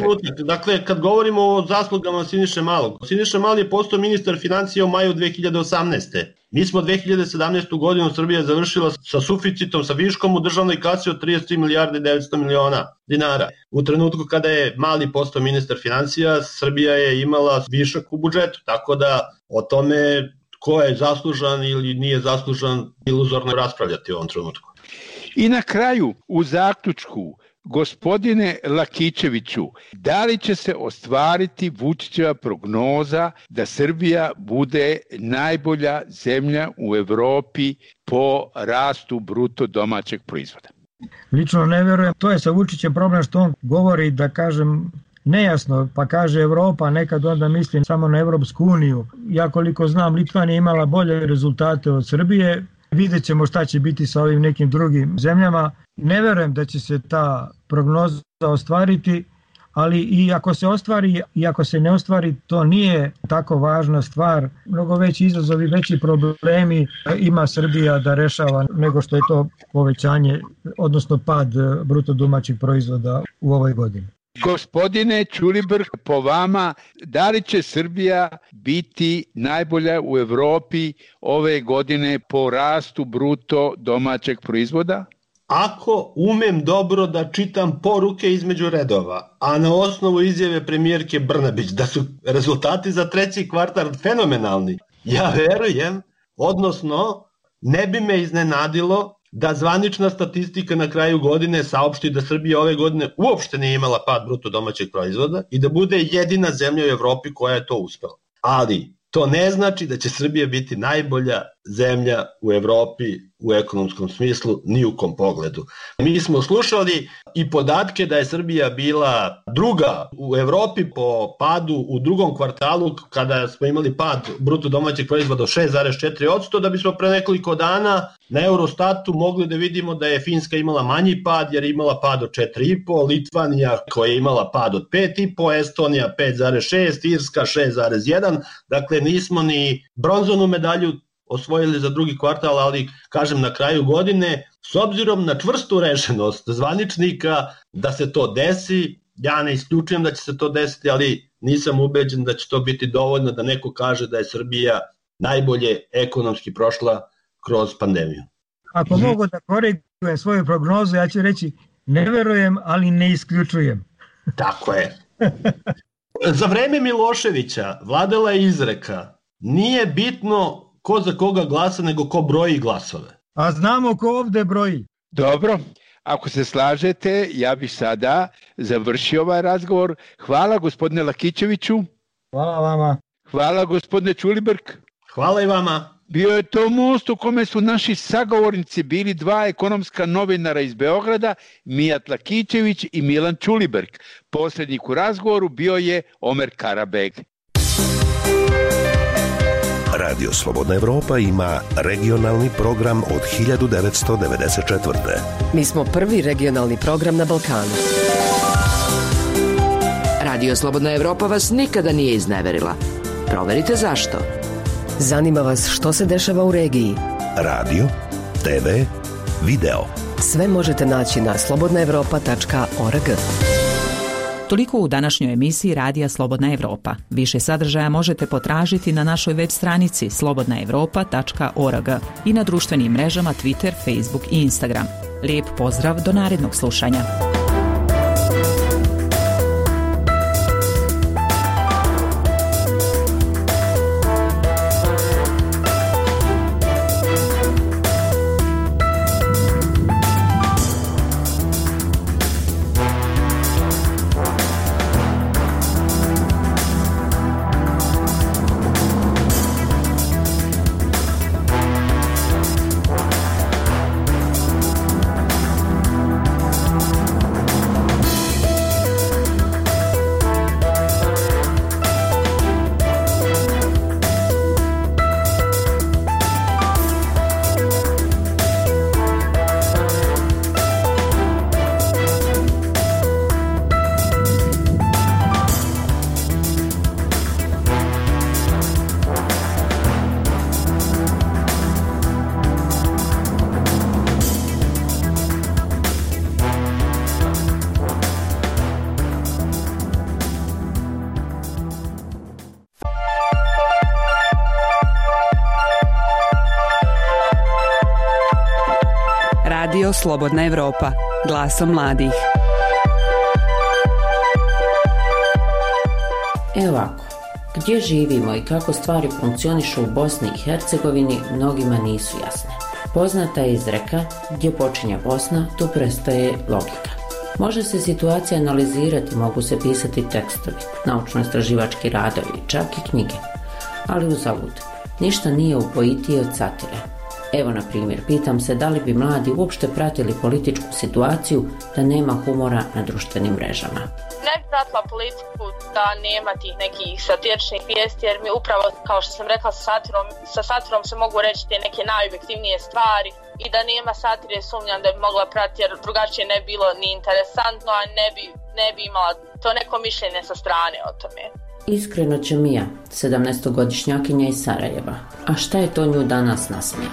Dakle, kad govorimo o zaslugama Siniše Malog, Siniša Mali je postao ministar financija u maju 2018. Mi smo 2017. godinu Srbija završila sa suficitom, sa viškom u državnoj kasi od 33 milijarde 900 miliona dinara. U trenutku kada je Mali postao ministar financija, Srbija je imala višak u budžetu, tako da o tome ko je zaslužan ili nije zaslužan, iluzorno raspravljati u ovom trenutku. I na kraju, u zaključku, gospodine Lakićeviću, da li će se ostvariti Vučićeva prognoza da Srbija bude najbolja zemlja u Evropi po rastu bruto domaćeg proizvoda? Lično ne verujem. To je sa Vučićem problem što on govori, da kažem, nejasno, pa kaže Evropa, nekad onda mislim samo na Evropsku uniju. Ja koliko znam, Litvanija imala bolje rezultate od Srbije. Vidjet ćemo šta će biti sa ovim nekim drugim zemljama. Ne verujem da će se ta prognoza ostvariti, ali i ako se ostvari i ako se ne ostvari, to nije tako važna stvar. Mnogo veći izazovi, veći problemi ima Srbija da rešava nego što je to povećanje, odnosno pad bruto domaćeg proizvoda u ovoj godini. Gospodine Ćulibrk, po vama, da li će Srbija biti najbolja u Evropi ove godine po rastu bruto domaćeg proizvoda? Ako umem dobro da čitam poruke između redova, a na osnovu izjave premijerke Brnabić da su rezultati za treći kvartal fenomenalni, ja verujem, odnosno ne bi me iznenadilo da zvanična statistika na kraju godine saopšti da Srbija ove godine uopšte nije imala pad bruto domaćeg proizvoda i da bude jedina zemlja u Evropi koja je to uspela. Ali to ne znači da će Srbija biti najbolja zemlja u Evropi u ekonomskom smislu ni u kom pogledu. Mi smo slušali i podatke da je Srbija bila druga u Evropi po padu u drugom kvartalu kada smo imali pad bruto domaćeg proizvoda od 6,4%, da bismo pre nekoliko dana na Eurostatu mogli da vidimo da je Finska imala manji pad jer je imala pad od 4,5%, Litvanija koja je imala pad od 5,5%, Estonija 5,6%, Irska 6,1%, dakle nismo ni bronzanu medalju osvojili za drugi kvartal, ali kažem na kraju godine, s obzirom na čvrstu rešenost zvaničnika da se to desi, ja ne isključujem da će se to desiti, ali nisam ubeđen da će to biti dovoljno da neko kaže da je Srbija najbolje ekonomski prošla kroz pandemiju. Ako mogu da korigujem svoju prognozu, ja ću reći ne verujem, ali ne isključujem. Tako je. Za vreme Miloševića vladala je izreka, nije bitno ko za koga glasa, nego ko broji glasove. A znamo ko ovde broji. Dobro, ako se slažete, ja bih sada završio ovaj razgovor. Hvala gospodine Lakićeviću. Hvala vama. Hvala gospodine Ćulibrk. Hvala i vama. Bio je to most u kome su naši sagovornici bili dva ekonomska novinara iz Beograda, Mijat Lakićević i Milan Ćulibrk. Posrednik u razgovoru bio je Omer Karabeg. Radio Slobodna Evropa ima regionalni program od 1994. Mi smo prvi regionalni program na Balkanu. Radio Slobodna Evropa vas nikada nije izneverila. Proverite zašto. Zanima vas što se dešava u regiji. Radio, TV, video. Sve možete naći na slobodnaevropa.org. Toliko u današnjoj emisiji Radija Slobodna Evropa. Više sadržaja možete potražiti na našoj web stranici slobodnaevropa.org i na društvenim mrežama Twitter, Facebook i Instagram. Lijep pozdrav do narednog slušanja. Radio Slobodna Evropa, glasom mladih. Evo ovako, gdje živimo i kako stvari funkcionišu u Bosni i Hercegovini mnogima nisu jasne. Poznata je izreka, gdje počinje Bosna, tu prestaje logika. Može se situacija analizirati, mogu se pisati tekstovi, naučno-istraživački radovi, čak i knjige. Ali uzalud, ništa nije upojitije od satire. Evo na primjer, pitam se da li bi mladi uopšte pratili političku situaciju da nema humora na društvenim mrežama. Ne bi pratila politiku da nema tih nekih satiričnih vijesti, jer mi upravo, kao što sam rekla, sa satirom se mogu reći te neke najobjektivnije stvari i da nema satire sumnjam da bi mogla pratiti, jer drugačije ne bi bilo ni interesantno, a ne bi imala to neko mišljenje sa strane o tome. Iskreno će Mija, 17-godišnjakinja iz Sarajeva. A šta je to nju danas nasmijalo?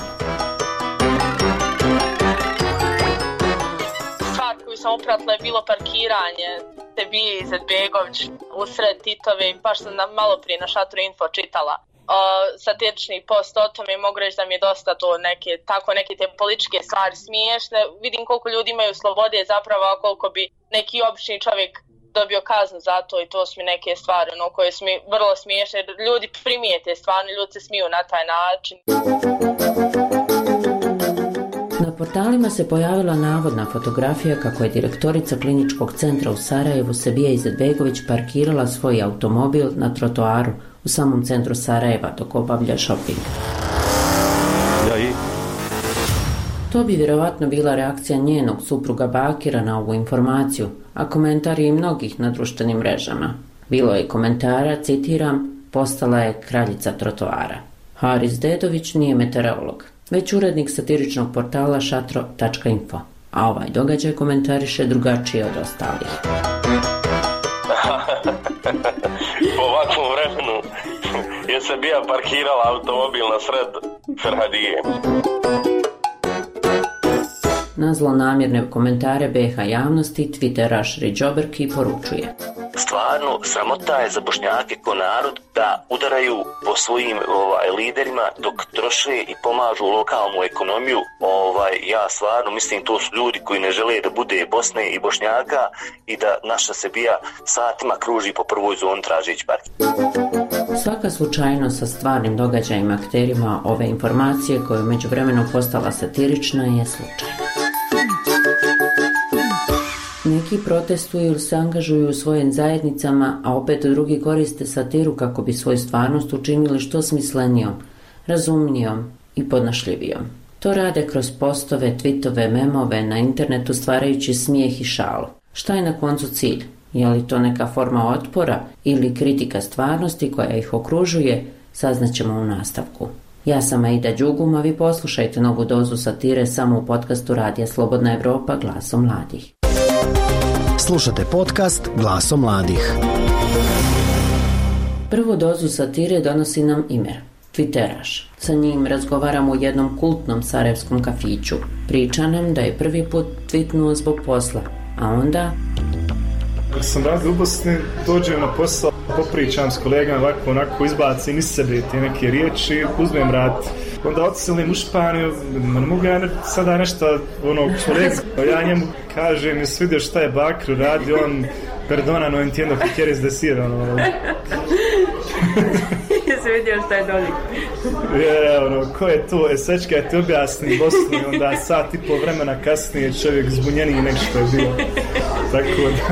Stvar koju sam upratila je bilo parkiranje Sebije Izetbegović usred Titove i baš sam malo prije na Šatru Info čitala satirični post o tome i mogu reći da mi je dosta to neke te političke stvari smiješne. Vidim koliko ljudi imaju slobode zapravo, a koliko bi neki obični čovjek dobio kaznu za to i to su mi neke stvari koje su mi vrlo smiješne. Ljudi primijete stvarno, ljudi se smiju na taj način. Na portalima se pojavila navodna fotografija kako je direktorica kliničkog centra u Sarajevu Sebija Izetbegović parkirala svoj automobil na trotoaru u samom centru Sarajeva dok obavlja shopping. To bi vjerovatno bila reakcija njenog supruga Bakira na ovu informaciju, a komentari i mnogih na društvenim mrežama. Bilo je komentara, citiram, postala je kraljica trotoara. Haris Dedović nije meteorolog, već urednik satiričnog portala šatro.info, a ovaj događaj komentariše drugačije od ostalih. Po ovakvom vremenu je Sebija parkirala automobil na sred Ferhadije. Na zlonamjerne komentare BiH javnosti Twitteraš Riđoberki poručuje: Stvarno, sramota je za Bošnjake ko narod da udaraju po svojim liderima dok troše i pomažu lokalnu ekonomiju. Ja stvarno mislim to su ljudi koji ne žele da bude Bosne i Bošnjaka i da naša Sebija satima kruži po prvoj zoni tražeći parking. Svaka slučajnost sa stvarnim događajima akterima ove informacije koja je međuvremeno postala satirična je slučajna. Neki protestuju ili se angažuju u svojim zajednicama, a opet drugi koriste satiru kako bi svoju stvarnost učinili što smislenijom, razumnijom i podnošljivijom. To rade kroz postove, tweetove, memove na internetu stvarajući smijeh i šalu. Šta je na koncu cilj? Je li to neka forma otpora ili kritika stvarnosti koja ih okružuje? Saznaćemo u nastavku. Ja sam Aida Đugum, a vi poslušajte novu dozu satire samo u podcastu Radija Slobodna Evropa, glasom mladih. Slušate podcast Glasom mladih. Prvu dozu satire donosi nam Imer, Twitteraš. Sa njim razgovaramo u jednom kultnom sarajevskom kafiću. Priča nam da je prvi put tweetnuo zbog posla, a onda... Dok sam radio u Bosni, dođem na posao, popričam s kolegama, onako izbacim iz sebe te neke riječi, uzmem rad. Onda odselim u Španiju, ne mogu ja sada nešto kolega. Ja njemu kažem, jesi vidio šta je Bakr radi, on, perdona, no entiendo que quieres decir, Jesi vidio šta je doli? Ko je to? Sečka je ti objasni Bosni, onda sat i pol vremena kasnije čovjek zbunjeniji nek što je bilo. Tako da...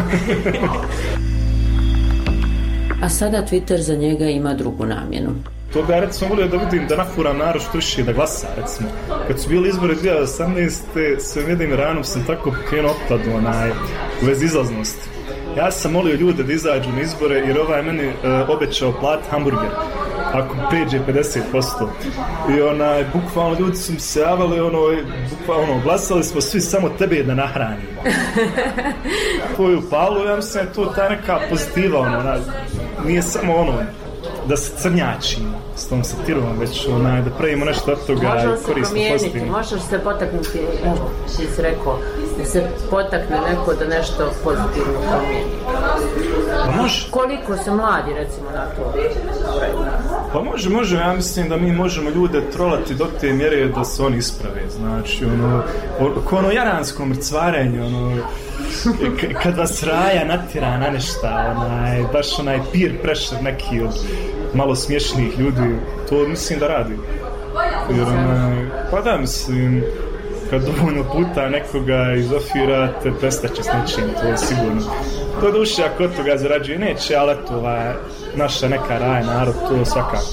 A sada Twitter za njega ima drugu namjenu. To ga recimo volio da vidim da nafuram narod što više da glasa recimo. Kad su bili izbori 2018. svojim jednim ranom sam tako pokrenuo otpadu u vezi izlaznosti. Ja sam molio ljude da izađu na izbore jer ovaj meni obećao plat hamburger ako pređe 50%. I bukvalno ljudi su mi se javali, bukvalno glasali smo svi samo tebe da nahranimo. To je upalo, ja mislim da je to ta neka pozitiva, nije samo da se crnjačimo s tom satirom, već da pravimo nešto od toga i koristimo pozitivno. Možeš se potaknuti, evo, ti si rekao, da se potakne neko da nešto pozitivno promijeni. Može. Koliko se mladi, recimo, na to? Pa može, ja mislim da mi možemo ljude trolati do te mjere da se oni isprave, znači, ono jaransko mrcvarenje, kad vas raja natjera na nešta, baš onaj peer pressure neki od malo smiješnih ljudi, to mislim da radi. Jer, pa da, mislim, kad dovoljno puta nekoga izofirate, prestaće s nečim, to je sigurno. To duše, ako od toga zarađuje, neće, ali eto, naša neka raja narod, to svakako.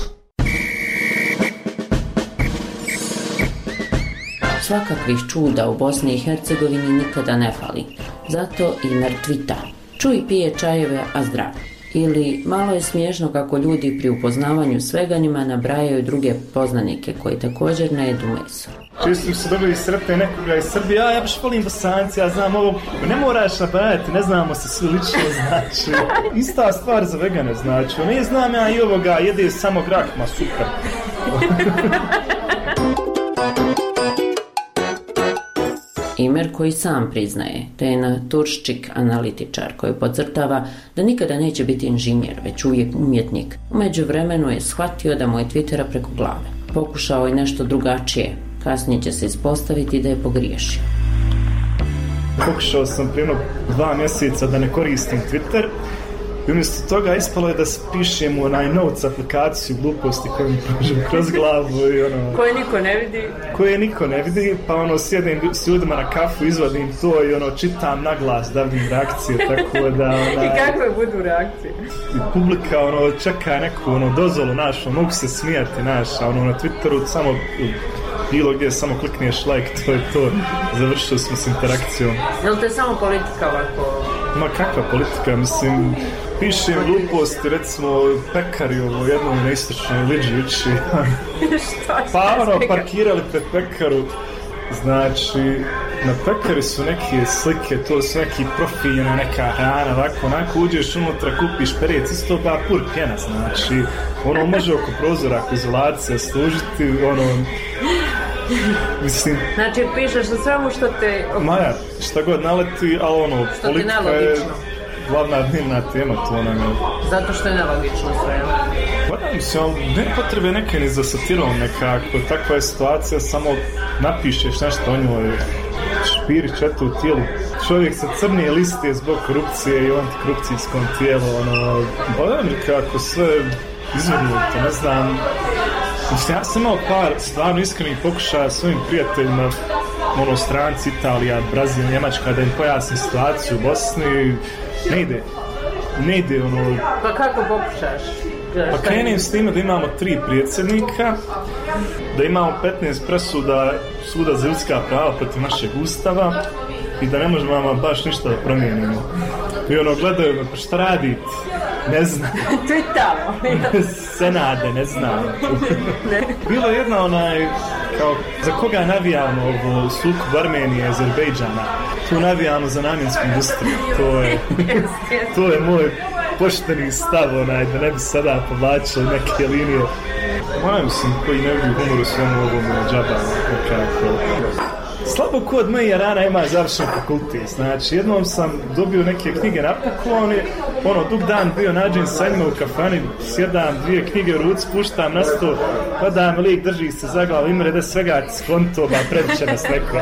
Svakakvih čuda u Bosni i Hercegovini nikada ne fali. Zato i mrtvita. Čuj pije čajeve, a zdrav. Ili malo je smiješno kako ljudi pri upoznavanju svega njima nabrajaju druge poznanike koji također ne jedu meso. Često se dobili sretne nekoga iz Srbije, ja baš volim Bosanci, ja znam ovo, ne moraš nabrajati, ne znamo se svi lično, znači. Ista stvar za vegane, znači, ne znam ja i ovoga, jede samo grak, ma super. Imer koji sam priznaje, te je naturščik analitičar koji podcrtava da nikada neće biti inženjer, već uvijek umjetnik. U međuvremenu je shvatio da mu je Twittera preko glave. Pokušao je nešto drugačije, kasnije će se ispostaviti da je pogriješio. Pokušao sam prije 2 mjeseca da ne koristim Twitter i umjesto toga ispalo je da pišem u onaj notes aplikaciju gluposti koju mi prođem kroz glavu i koje niko ne vidi, pa sjedim s ljudima na kafu, izvadim to i čitam na glas da vidim reakcije, tako da I kakve budu reakcije? I publika čeka neku dozvolu našu, mogu se smijati naša, na Twitteru samo bilo gdje samo klikneš like, to je to, završili smo s interakcijom. Jel to je samo politika ovako? Ma kakva politika, mislim, pišem gluposti, recimo pekari jednom na istočnoj Liđi uči. Pa parkirali pred pekaru, znači na pekari su neke slike, to su neki profiljena neka hrana, onako uđeš unutra, kupiš perec, isto ba pur pjena, znači može oko prozora, ako izolacija služiti, mislim... Znači pišeš na svemu što te... Maja, šta god naleti, ali politika je glavna dnevna tema, to nam je... Zato što je nelogično sve. Pa mislim, ne potrebe neke ni za satirom nekako, takva je situacija, samo napišeš nešto o njoj, špiri četu u tijelu. Čovjek sa crnije liste zbog korupcije i u antikorupcijskom tijelu, pa nekako sve izvrnuto, ne znam. Ja sam imao par stvarno iskrenih pokušaja svojim prijateljima, stranci, Italija, Brazil, Njemačka, da im pojasnim situaciju u Bosni. Ne ide. Pa kako pokušaš? Pa krenim s time da imamo 3 predsjednika, da imamo 15 presuda Suda za ljudska prava protiv našeg ustava i da ne možemo baš ništa da promijenimo. I gledaju me, pa šta radite? Ne znam. To je tamo. Senade, ne znam. Bilo je jedna kao, za koga navijamo u sukobu Armenije i Azerbejdžana? Tu navijamo za namjensku industriju. To je moj pošteni stav, da ne bi sada povlačili neke linije. Mislim, koji ne vidi humor u svemu ovom džaba, nekako. Slabo ko od moje rana ima završen fakultet, znači jednom sam dobio neke knjige na poklon, dug dan bio nađen sa njima u kafani, sjedam 2 knjige u ruci, puštam na sto, pa da me lik drži se za glavu, ima da svega skonto, ba previše nas neko.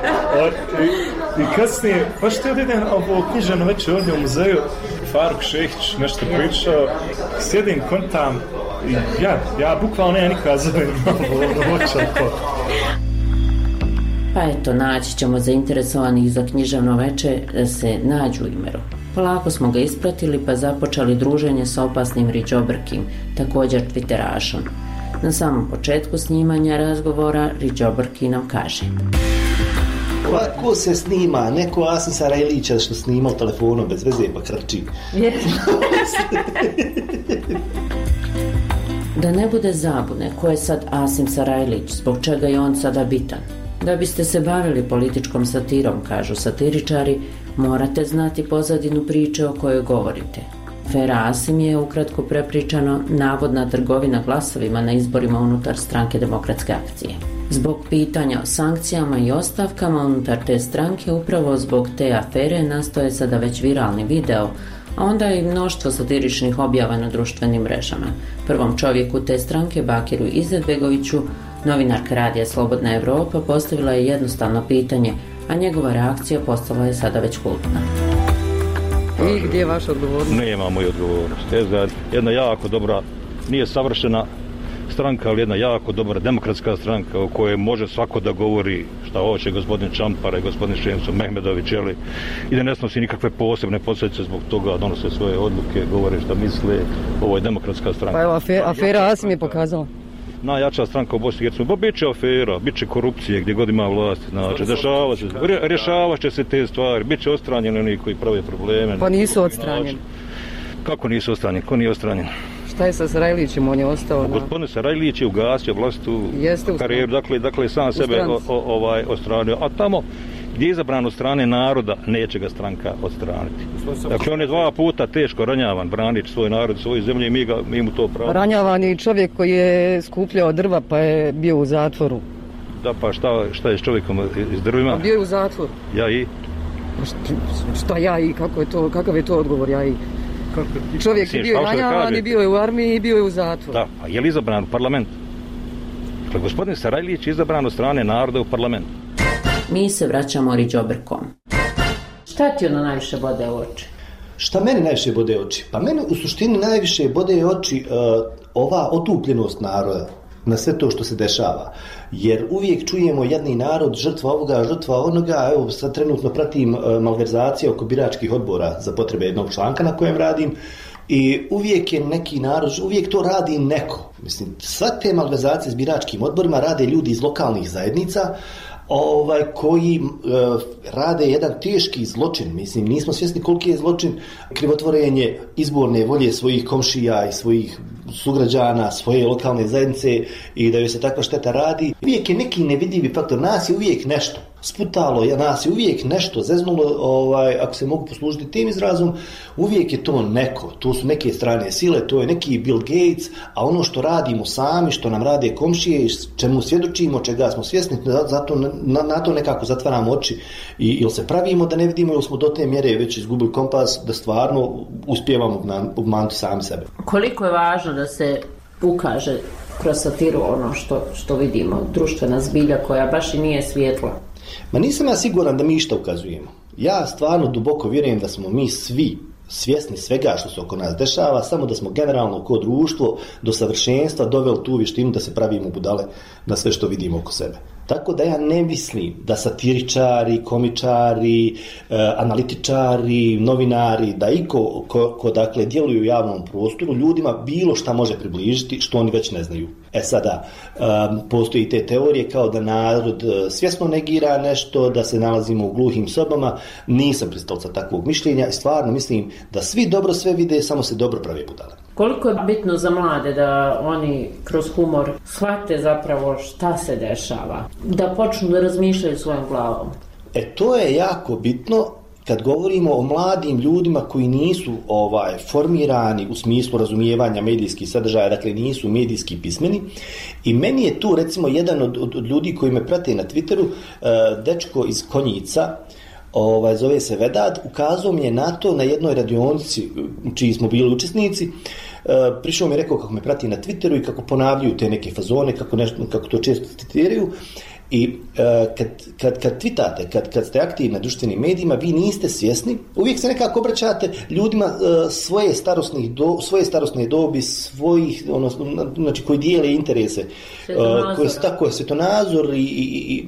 I kasnije, pa što je idem ovo knjiženo večer ovdje u muzeju, Faruk Šehić nešto pričao, sjedim, kontam i ja bukvalno nema nikoga zovem ovo očalko. Pa eto, naći ćemo zainteresovanih za književno veče da se nađu u Imeru. Polako smo ga ispratili pa započeli druženje sa opasnim Ridžobrkim, također Twitterašom. Na samom početku snimanja razgovora Ridžobrki nam kaže: Ko se snima? Neko Asim Sarajlića što snima u telefonu bez veze pa krči. Da ne bude zabune ko je sad Asim Sarajlić, zbog čega je on sada bitan. Da biste se bavili političkom satirom, kažu satiričari, morate znati pozadinu priče o kojoj govorite. Afera Asim je, ukratko prepričano, navodna trgovina glasovima na izborima unutar stranke Demokratske akcije. Zbog pitanja o sankcijama i ostavkama unutar te stranke, upravo zbog te afere, nastao je sada već viralni video a onda je i mnoštvo satiričnih objava na društvenim mrežama. Prvom čovjeku te stranke, Bakiru Izetbegoviću, novinarka Radija Slobodna Evropa postavila je jednostavno pitanje, a njegova reakcija postala je sada već kultna. I gdje je vaša odgovornost? Nema moju odgovornost. Jedna jako dobra, nije savršena stranka, ali jedna jako dobra demokratska stranka u kojoj može svako da govori šta hoće, gospodin Čampara i gospodin Šemso Mehmedović, i da ne snosi nikakve posebne posljedice zbog toga, donose svoje odluke, govore šta misle. Ovo je demokratska stranka. Pa evo, afera Asim je pokazala. Najjača stranka u Bosni i Hercegovini. Bit će afera, bit će korupcije gdje god ima vlasti, znači, rješavat će se te stvari, bit će odstranjeni oni koji prave probleme. Pa nisu odstranjeni. Kako nisu odstranjeni? Ko nije odstranjen? Šta je sa Sarajlićem, on je ostao? Gospodin Sarajlić je ugasio vlastu karijeru, dakle sam sebe odstranio, a tamo gdje je izabran od strane naroda, neće ga stranka odstraniti. Dakle, on je 2 puta teško ranjavan, branit svoj narod, svoju zemlju i mi mu to pravo. Ranjavan je čovjek koji je skupljao drva pa je bio u zatvoru. Da, pa šta je s čovjekom iz drvima? Pa bio je u zatvoru. Ja i? Šta ja i? Kakav je to odgovor ja i? Čovjek je bio ranjavan i bio je u armiji i bio je u zatvoru. Da, a je li izabran u parlament? Dakle, gospodin Sarajlić je izabran od strane naroda u parlament. Mi se vraćamo Riđoberkom. Šta ti ono najviše bode u oči? Šta meni najviše bode u oči? Pa meni u suštini najviše bode u oči ova otupljenost naroda na sve to što se dešava. Jer uvijek čujemo jedni narod, žrtva ovoga, žrtva onoga. Evo sad trenutno pratim malverzacije oko biračkih odbora za potrebe jednog članka na kojem radim. I uvijek je neki narod, uvijek to radi neko. Mislim, sve te malverzacije s biračkim odborima rade ljudi iz lokalnih zajednica, koji rade jedan teški zločin. Mislim, nismo svjesni koliki je zločin krivotvorenje izborne volje svojih komšija i svojih sugrađana, svoje lokalne zajednice i da joj se takva šteta radi. Uvijek je neki nevidljivi faktor, nas je uvijek nešto sputalo, nas je uvijek nešto zeznulo, ako se mogu poslužiti tim izrazom, uvijek je to neko, to su neke strane sile, to je neki Bill Gates, a ono što radimo sami, što nam rade komšije, čemu svjedočimo, čega smo svjesni, zato na to nekako zatvaramo oči ili se pravimo da ne vidimo ili smo do te mjere već izgubili kompas da stvarno uspijevamo obmanuti sami sebe. Koliko je važno da se ukaže kroz satiru ono što vidimo, društvena zbilja koja baš i nije svjetla? Ma nisam ja siguran da mi išta ukazujemo. Ja stvarno duboko vjerujem da smo mi svi svjesni svega što se oko nas dešava, samo da smo generalno kao društvo do savršenstva doveli tu vještinu da se pravimo budale na sve što vidimo oko sebe. Tako da ja ne mislim da satiričari, komičari, analitičari, novinari, da iko ko dakle djeluju u javnom prostoru ljudima bilo šta može približiti što oni već ne znaju. Sada postoji te teorije kao da narod svjesno negira nešto, da se nalazimo u gluhim sobama. Nisam pristalica takvog mišljenja i stvarno mislim da svi dobro sve vide, samo se dobro prave budale. Koliko je bitno za mlade da oni kroz humor shvate zapravo šta se dešava, da počnu da razmišljaju svojom glavom? To je jako bitno kad govorimo o mladim ljudima koji nisu formirani u smislu razumijevanja medijskih sadržaja, dakle nisu medijski pismeni. I meni je tu recimo jedan od ljudi koji me prate na Twitteru, dečko iz Konjica, zove se Vedad, ukazao mi je na to na jednoj radionici čiji smo bili učesnici. Prišao mi je rekao kako me prati na Twitteru i kako ponavljaju te neke fazone, kako to često citiraju. I kad tweetate, kad ste aktivni na društvenim medijima, vi niste svjesni, uvijek se nekako obraćate ljudima svoje starosne dobi, svojih, znači koji dijele interese, koji su tako svjetonazor i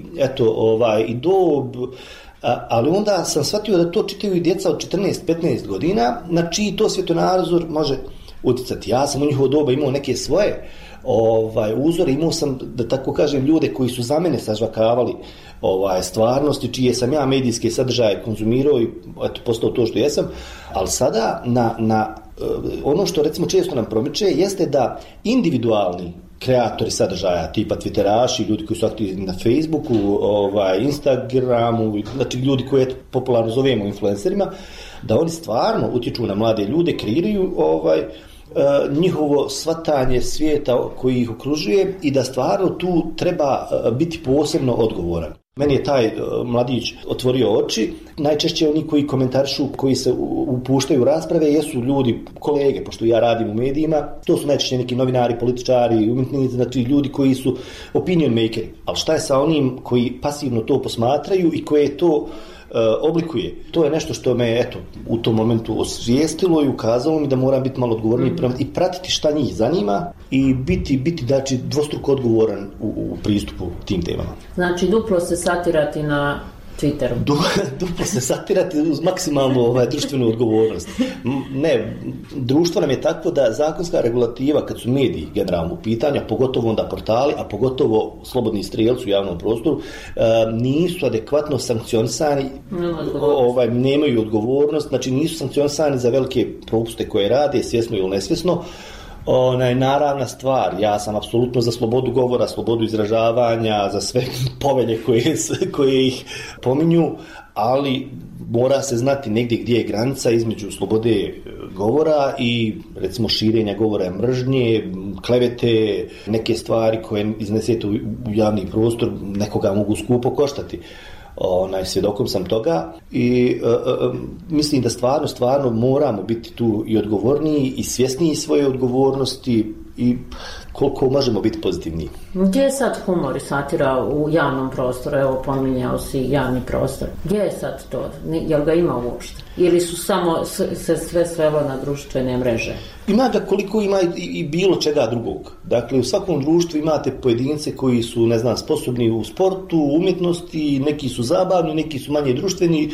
dob. Ali onda sam shvatio da to čitaju i djeca od 14-15 godina, na čiji to svjetonazor može utjecati. Ja sam u njihovo doba imao neke svoje uzore, imao sam, da tako kažem, ljude koji su za mene sažvakavali stvarnosti, čije sam ja medijske sadržaje konzumirao i postao to što jesam, ali sada na ono što recimo često nam promiče jeste da individualni kreatori sadržaja, tipa twitteraši, ljudi koji su aktivni na Facebooku, Instagramu, znači ljudi koje popularno zovemo influencerima, da oni stvarno utječu na mlade ljude, kreiraju njihovo shvatanje svijeta koji ih okružuje i da stvarno tu treba biti posebno odgovoran. Meni je taj mladić otvorio oči. Najčešće oni koji komentarišu, koji se upuštaju u rasprave, jesu ljudi, kolege, pošto ja radim u medijima, to su najčešće neki novinari, političari, umjetnici, znači ljudi koji su opinion makeri. Ali šta je sa onim koji pasivno to posmatraju i koje to oblikuje? To je nešto što me u tom momentu osvijestilo i ukazalo mi da moram biti malo odgovorniji i pratiti šta njih zanima i biti znači, dvostruko odgovoran u pristupu tim temama. Znači duplo se satirati na Twitteru. Duplo se satirati uz maksimalnu društvenu odgovornost. Ne, društvo nam je takvo da zakonska regulativa, kad su mediji generalno u pitanju, pogotovo onda portali, a pogotovo slobodni strijelci u javnom prostoru, nisu adekvatno sankcionisani, nemaju odgovornost, znači nisu sankcionisani za velike propuste koje rade, svjesno ili nesvjesno. Naravna stvar, ja sam apsolutno za slobodu govora, slobodu izražavanja, za sve povelje koje ih pominju, ali mora se znati negdje gdje je granica između slobode govora i recimo širenja govora mržnje, klevete, neke stvari koje iznesete u javni prostor nekoga mogu skupo koštati. Svjedokom sam toga i mislim da stvarno moramo biti tu i odgovorniji i svjesniji svoje odgovornosti i koliko možemo biti pozitivniji. Gdje je sad humor i satira u javnom prostoru? Evo, pominjao si javni prostor. Gdje je sad to? Jel ga ima uopšte? Ili su samo se sve svelo na društvene mreže? Ima ga koliko ima i bilo čega drugog. Dakle, u svakom društvu imate pojedince koji su, sposobni u sportu, umjetnosti, neki su zabavni, neki su manje društveni.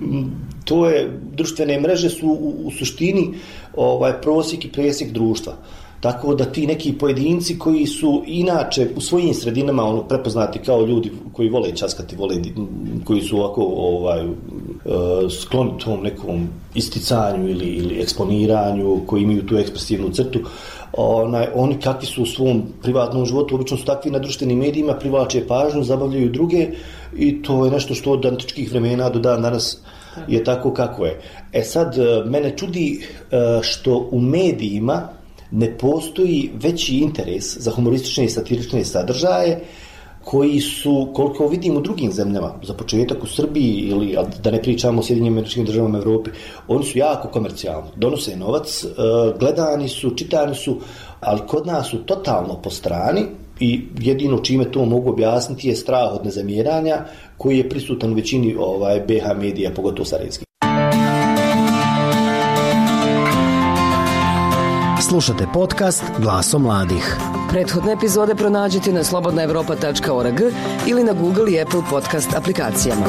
Društvene mreže su u suštini prosjek i presjek društva. Tako da ti neki pojedinci koji su inače u svojim sredinama prepoznati kao ljudi koji vole časkati, koji su ovako skloni tom nekom isticanju ili eksponiranju, koji imaju tu ekspresivnu crtu, oni kakvi su u svom privatnom životu, obično su takvi na društvenim medijima, privlače pažnju, zabavljaju druge i to je nešto što od antičkih vremena do dan danas je tako kako je. Sad, mene čudi što u medijima ne postoji veći interes za humoristične i satirične sadržaje koji su, koliko vidim u drugim zemljama, za početak u Srbiji ili da ne pričamo o Sjedinjenim Američkim Državama Evropi, oni su jako komercijalni, donose novac, gledani su, čitani su, ali kod nas su totalno po strani i jedino čime to mogu objasniti je strah od nezamjeranja koji je prisutan u većini BH medija, pogotovo sarajevskih. Slušate podcast Glasom mladih. Prethodne epizode pronađite na slobodnaevropa.org ili na Google i Apple podcast aplikacijama.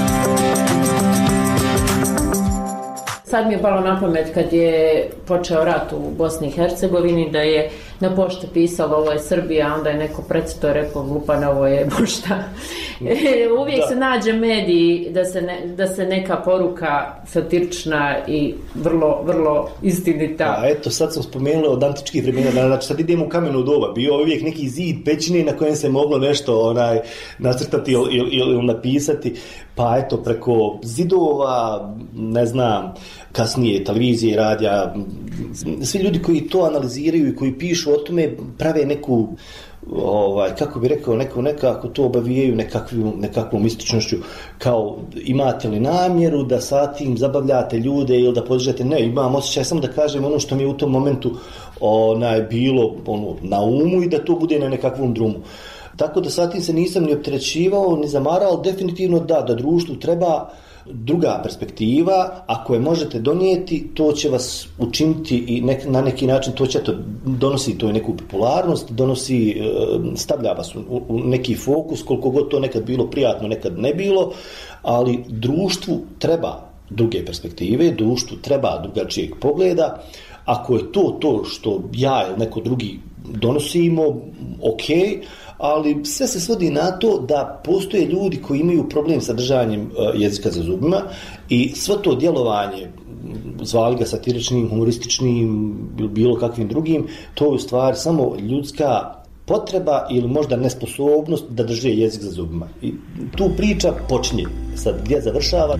Sad mi je palo na pamet kad je počeo rat u Bosni i Hercegovini da je na pošti pisalo ovo je Srbija, onda je neko precito rekao glupane ovo je pošta. Uvijek se nađe mediji da se neka poruka satirična i vrlo, vrlo istinita. Eto, sad sam spomenuo od antičkih vremena, znači sad idemo u kameno doba, bio uvijek neki zid pećine na kojem se moglo nešto nacrtati ili napisati, pa eto preko zidova, kasnije televizije, radija, svi ljudi koji to analiziraju i koji pišu o tome prave neku, kako bi rekao, nekako to obavijaju nekakvom mističnošću, kao imate li namjeru da sa tim zabavljate ljude ili da podižete, ne, imam osjećaj samo da kažem ono što mi je u tom momentu bilo na umu i da to bude na nekakvom drumu. Tako da sa tim se nisam ni opterećivao, ni zamarao, ali definitivno da društvu treba druga perspektiva, ako je možete donijeti, to će vas učiniti i na neki način to će donosi to neku popularnost, stavlja vas u neki fokus, koliko god to nekad bilo prijatno, nekad ne bilo, ali društvu treba druge perspektive, društvu treba drugačijeg pogleda. Ako je to što ja ili neko drugi donosimo, ok, ali sve se svodi na to da postoje ljudi koji imaju problem sa držanjem jezika za zubima i sve to djelovanje, zvali ga satiričnim, humorističnim ili bilo kakvim drugim, to je u stvari samo ljudska potreba ili možda nesposobnost da drže jezik za zubima. I tu priča počinje. Sad gdje završava?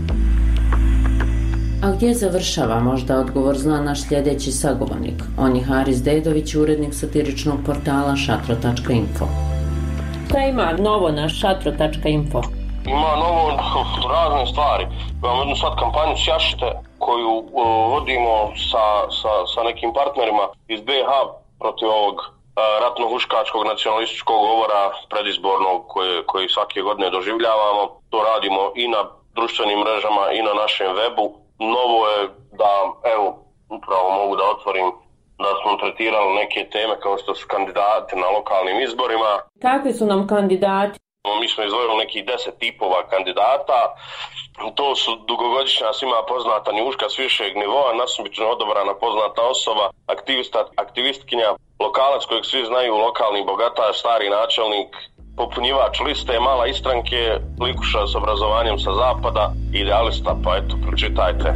A gdje završava, možda odgovor zna naš sljedeći sagovornik. On je Haris Dedović, urednik satiričnog portala šatro.info. Šta ima novo na šatro.info? Ima novo razne stvari. Imamo jednu sad kampanju Sjašite koju vodimo sa nekim partnerima iz BiH protiv ovog ratno-huškačkog nacionalističkog govora predizbornog koji svake godine doživljavamo. To radimo i na društvenim mrežama i na našem webu. Novo je da, evo, upravo mogu da otvorim da smo tretirali neke teme kao što su kandidati na lokalnim izborima. Kakvi su nam kandidati? Mi smo izdvojili nekih 10 tipova kandidata. To su dugogodišnja svima poznata njuška s višeg nivoa, nasumično odabrana poznata osoba, aktivistkinja, lokalac kojeg svi znaju, lokalni bogataš, stari načelnik, popunjivač liste, mala istranke, likuša s obrazovanjem sa zapada, idealista, pa eto, pročitajte.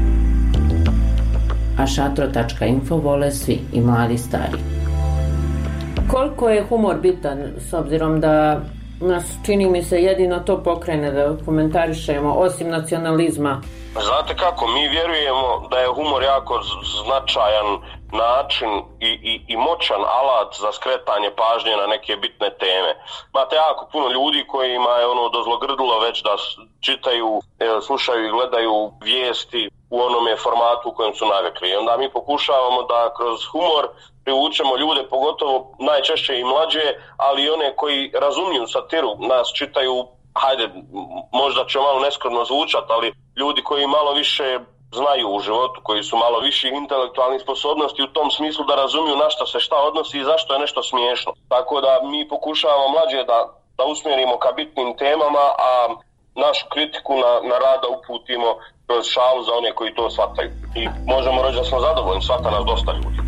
A šatro.info vole svi, i mladi i stari. Koliko je humor bitan, s obzirom da nas, čini mi se, jedino to pokrene da komentarišemo, osim nacionalizma? Znate kako, mi vjerujemo da je humor jako značajan način i moćan alat za skretanje pažnje na neke bitne teme. Imate jako puno ljudi kojima je dozlogrdilo već da čitaju, slušaju i gledaju vijesti u onome formatu u kojem su navikli. I onda mi pokušavamo da kroz humor privučemo ljude, pogotovo najčešće i mlađe, ali i one koji razumiju satiru, nas čitaju, hajde, možda će malo neskromno zvučati, ali ljudi koji malo više znaju u životu, koji su malo viših intelektualnih sposobnosti u tom smislu da razumiju na što se šta odnosi i zašto je nešto smiješno. Tako da mi pokušavamo mlađe da usmjerimo ka bitnim temama, a našu kritiku na rada uputimo kroz šalu za one koji to shvataju. I možemo reći da smo zadovoljni, shvata nas dosta ljudi.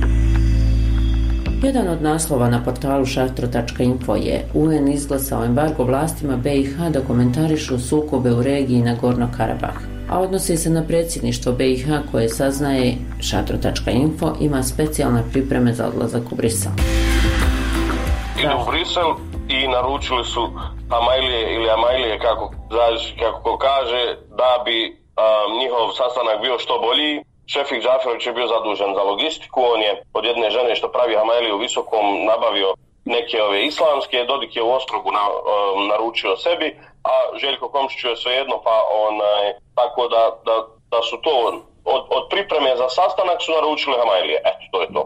Jedan od naslova na portalu šatro.info je UN izglasao embargo vlastima BiH da komentarišu sukobe u regiji Nagorno Karabah, a odnosi se na predsjedništvo BiH koje, saznaje šatro.info, ima specijalne pripreme za odlazak u Brisel. Idu u Brisel i naručili su Amajlije, kako ko kaže, da bi njihov sastanak bio što bolji. Šefik Džaferović je bio zadužen za logistiku, on je od jedne žene što pravi Hamailiju u Visokom nabavio neke ove islamske, Dodik je u Ostrogu naručio sebi, a Željko Komšiću je svejedno, pa tako da su to od pripreme za sastanak su naručili Hamailije. Eto, to je to.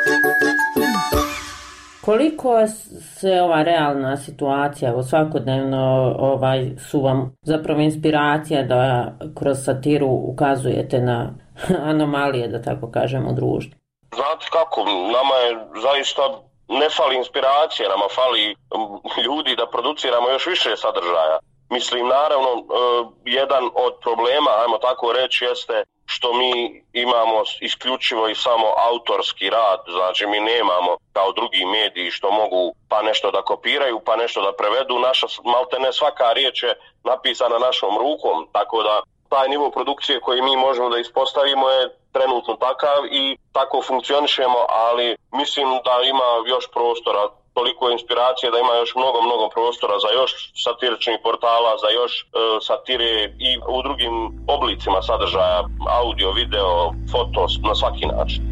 Koliko se ova realna situacija, svakodnevno su vam zapravo inspiracija da kroz satiru ukazujete na anomalije, da tako kažem, u društvu? Znate kako, nama je zaista ne fali inspiracije, nama fali ljudi da produciramo još više sadržaja. Mislim, naravno, jedan od problema, ajmo tako reći, jeste što mi imamo isključivo i samo autorski rad, znači mi nemamo kao drugi mediji što mogu pa nešto da kopiraju, pa nešto da prevedu. Naša, maltene svaka riječ je napisana našom rukom, tako da taj nivo produkcije koji mi možemo da ispostavimo je trenutno takav i tako funkcionišemo, ali mislim da ima još prostora, toliko inspiracije da ima još mnogo prostora za još satiričnih portala, za još satire i u drugim oblicima sadržaja, audio, video, foto, na svaki način.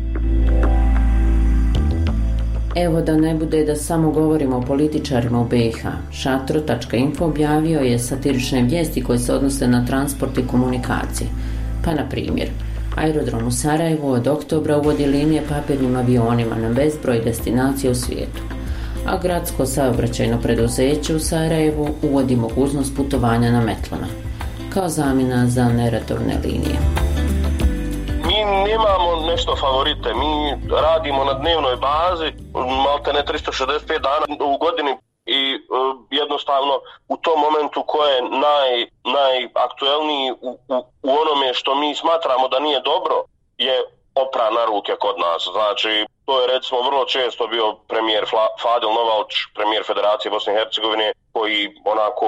Evo da ne bude da samo govorimo o političarima u BiH, šatro.info objavio je satirične vijesti koje se odnose na transport i komunikacije. Pa na primjer, aerodrom u Sarajevu od oktobra uvodi linije papirnim avionima na bezbroj destinacije u svijetu, a gradsko saobraćajno preduzeće u Sarajevu uvodi mogućnost putovanja na metlama, kao zamjena za neredovne linije. Mi nemamo nešto favorite, mi radimo na dnevnoj bazi, maltene 365 dana u godini i jednostavno u tom momentu ko je najaktuelniji u onome što mi smatramo da nije dobro je opra na ruke kod nas. Znači, to je recimo vrlo često bio premijer Fadil Novalč, premijer Federacije Bosne i Hercegovine, koji onako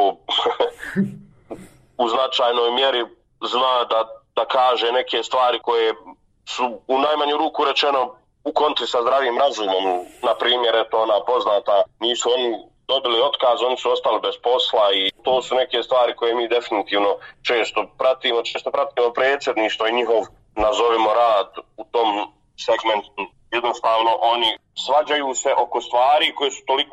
u značajnoj mjeri zna da kaže neke stvari koje su u najmanju ruku rečeno u kontri sa zdravim razumom. Na primjer, eto ona poznata, nisu oni dobili otkaz, oni su ostali bez posla i to su neke stvari koje mi definitivno često pratimo predsjedništvo i njihov, nazovimo, rad u tom segmentu. Jednostavno oni svađaju se oko stvari koje su toliko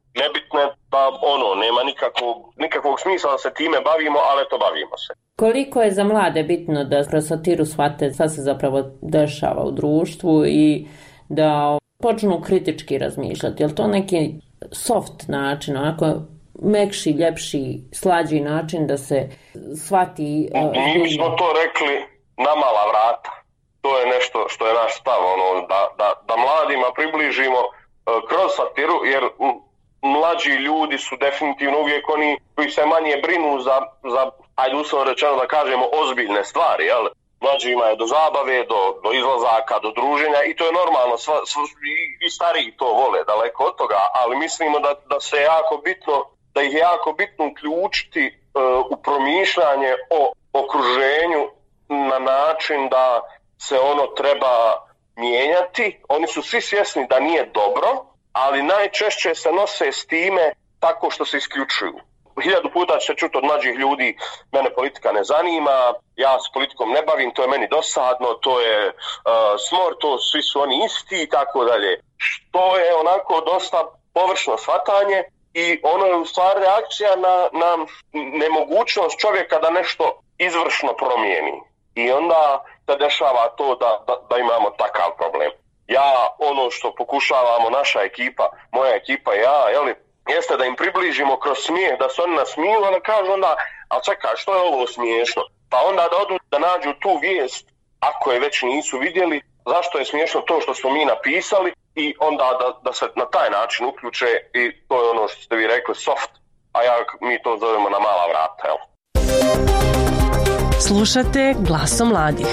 nebitne, pa nema nikakvog smisla da se time bavimo, ali to bavimo se. Koliko je za mlade bitno da kroz satiru shvate šta se zapravo dešava u društvu i da počnu kritički razmišljati? Je li to neki soft način, onako mekši, ljepši, slađi način da se shvati? Mi smo to rekli na mala vrata. To je nešto što je naš stav, da mladima približimo kroz satiru, jer mlađi ljudi su definitivno uvijek oni koji se manje brinu za ajde uslovno rečeno da kažemo, ozbiljne stvari, jel? Mlađima je do zabave, do izlazaka, do druženja i to je normalno, i stariji to vole, daleko od toga, ali mislimo da se jako bitno, da ih je jako bitno uključiti u promišljanje o okruženju na način da se ono treba mijenjati. Oni su svi svjesni da nije dobro, ali najčešće se nose s time tako što se isključuju. 1000 puta će čuti od mlađih ljudi, mene politika ne zanima, ja s politikom ne bavim, to je meni dosadno, to je smor, to svi su oni isti i tako dalje. Što je onako dosta površno shvatanje i ono je u stvari reakcija na nemogućnost čovjeka da nešto izvršno promijeni. I onda se dešava to da imamo takav problem. Ja, ono što pokušavamo, naša ekipa, moja ekipa i ja, jeste da im približimo kroz smijeh, da se oni nasmiju, onda kažu onda, ali čekaj, što je ovo smiješno? Pa onda da odu da nađu tu vijest, ako je već nisu vidjeli, zašto je smiješno to što smo mi napisali i onda da se na taj način uključe i to je ono što ste vi rekli, soft, a mi to zovemo na mala vrata, jel? Slušate Glasom mladih.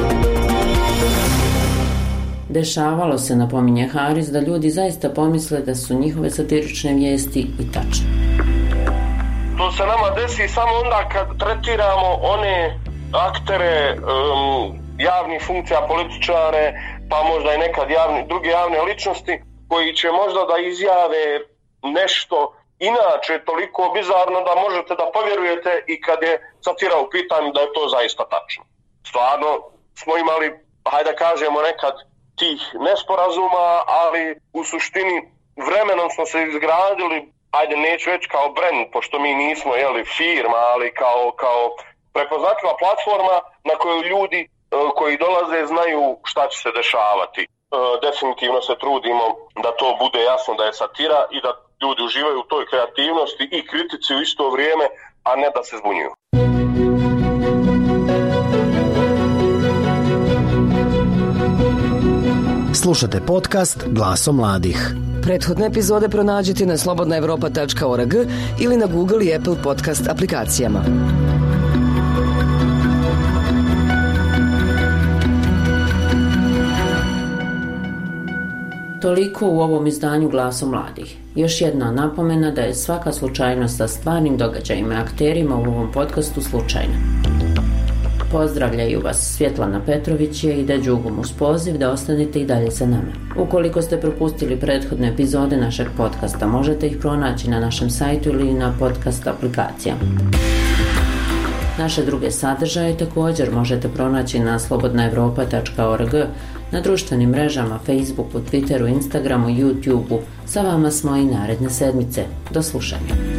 Dešavalo se, napominje Haris, da ljudi zaista pomisle da su njihove satirične vijesti i tačne. To se nama desi samo onda kad tretiramo one aktere javnih funkcija, političare, pa možda i nekad druge javne ličnosti koji će možda da izjave nešto inače toliko bizarno da možete da povjerujete i kad je satira u pitanju da je to zaista tačno. Stvarno smo imali, hajde da kažemo nekad, tih nesporazuma, ali u suštini vremenom smo se izgradili, ajde neću reći kao brand, pošto mi nismo firma, ali kao prepoznatljiva platforma na kojoj ljudi koji dolaze znaju šta će se dešavati. Definitivno se trudimo da to bude jasno da je satira i da ljudi uživaju u toj kreativnosti i kritici u isto vrijeme, a ne da se zbunjuju. Slušate podcast Glasom mladih. Prethodne epizode pronađite na slobodnaevropa.org ili na Google i Apple podcast aplikacijama. Toliko u ovom izdanju Glasom mladih. Još jedna napomena da je svaka slučajnost sa stvarnim događajima i akterima u ovom podcastu slučajna. Pozdravljaju vas Svjetlana Petrović i Ida Đugum uz poziv da ostanete i dalje sa nama. Ukoliko ste propustili prethodne epizode našeg podcasta, možete ih pronaći na našem sajtu ili na podcast aplikacijama. Naše druge sadržaje također možete pronaći na slobodnaevropa.org, na društvenim mrežama Facebooku, Twitteru, Instagramu, YouTubeu. Sa vama smo i naredne sedmice. Do slušanja.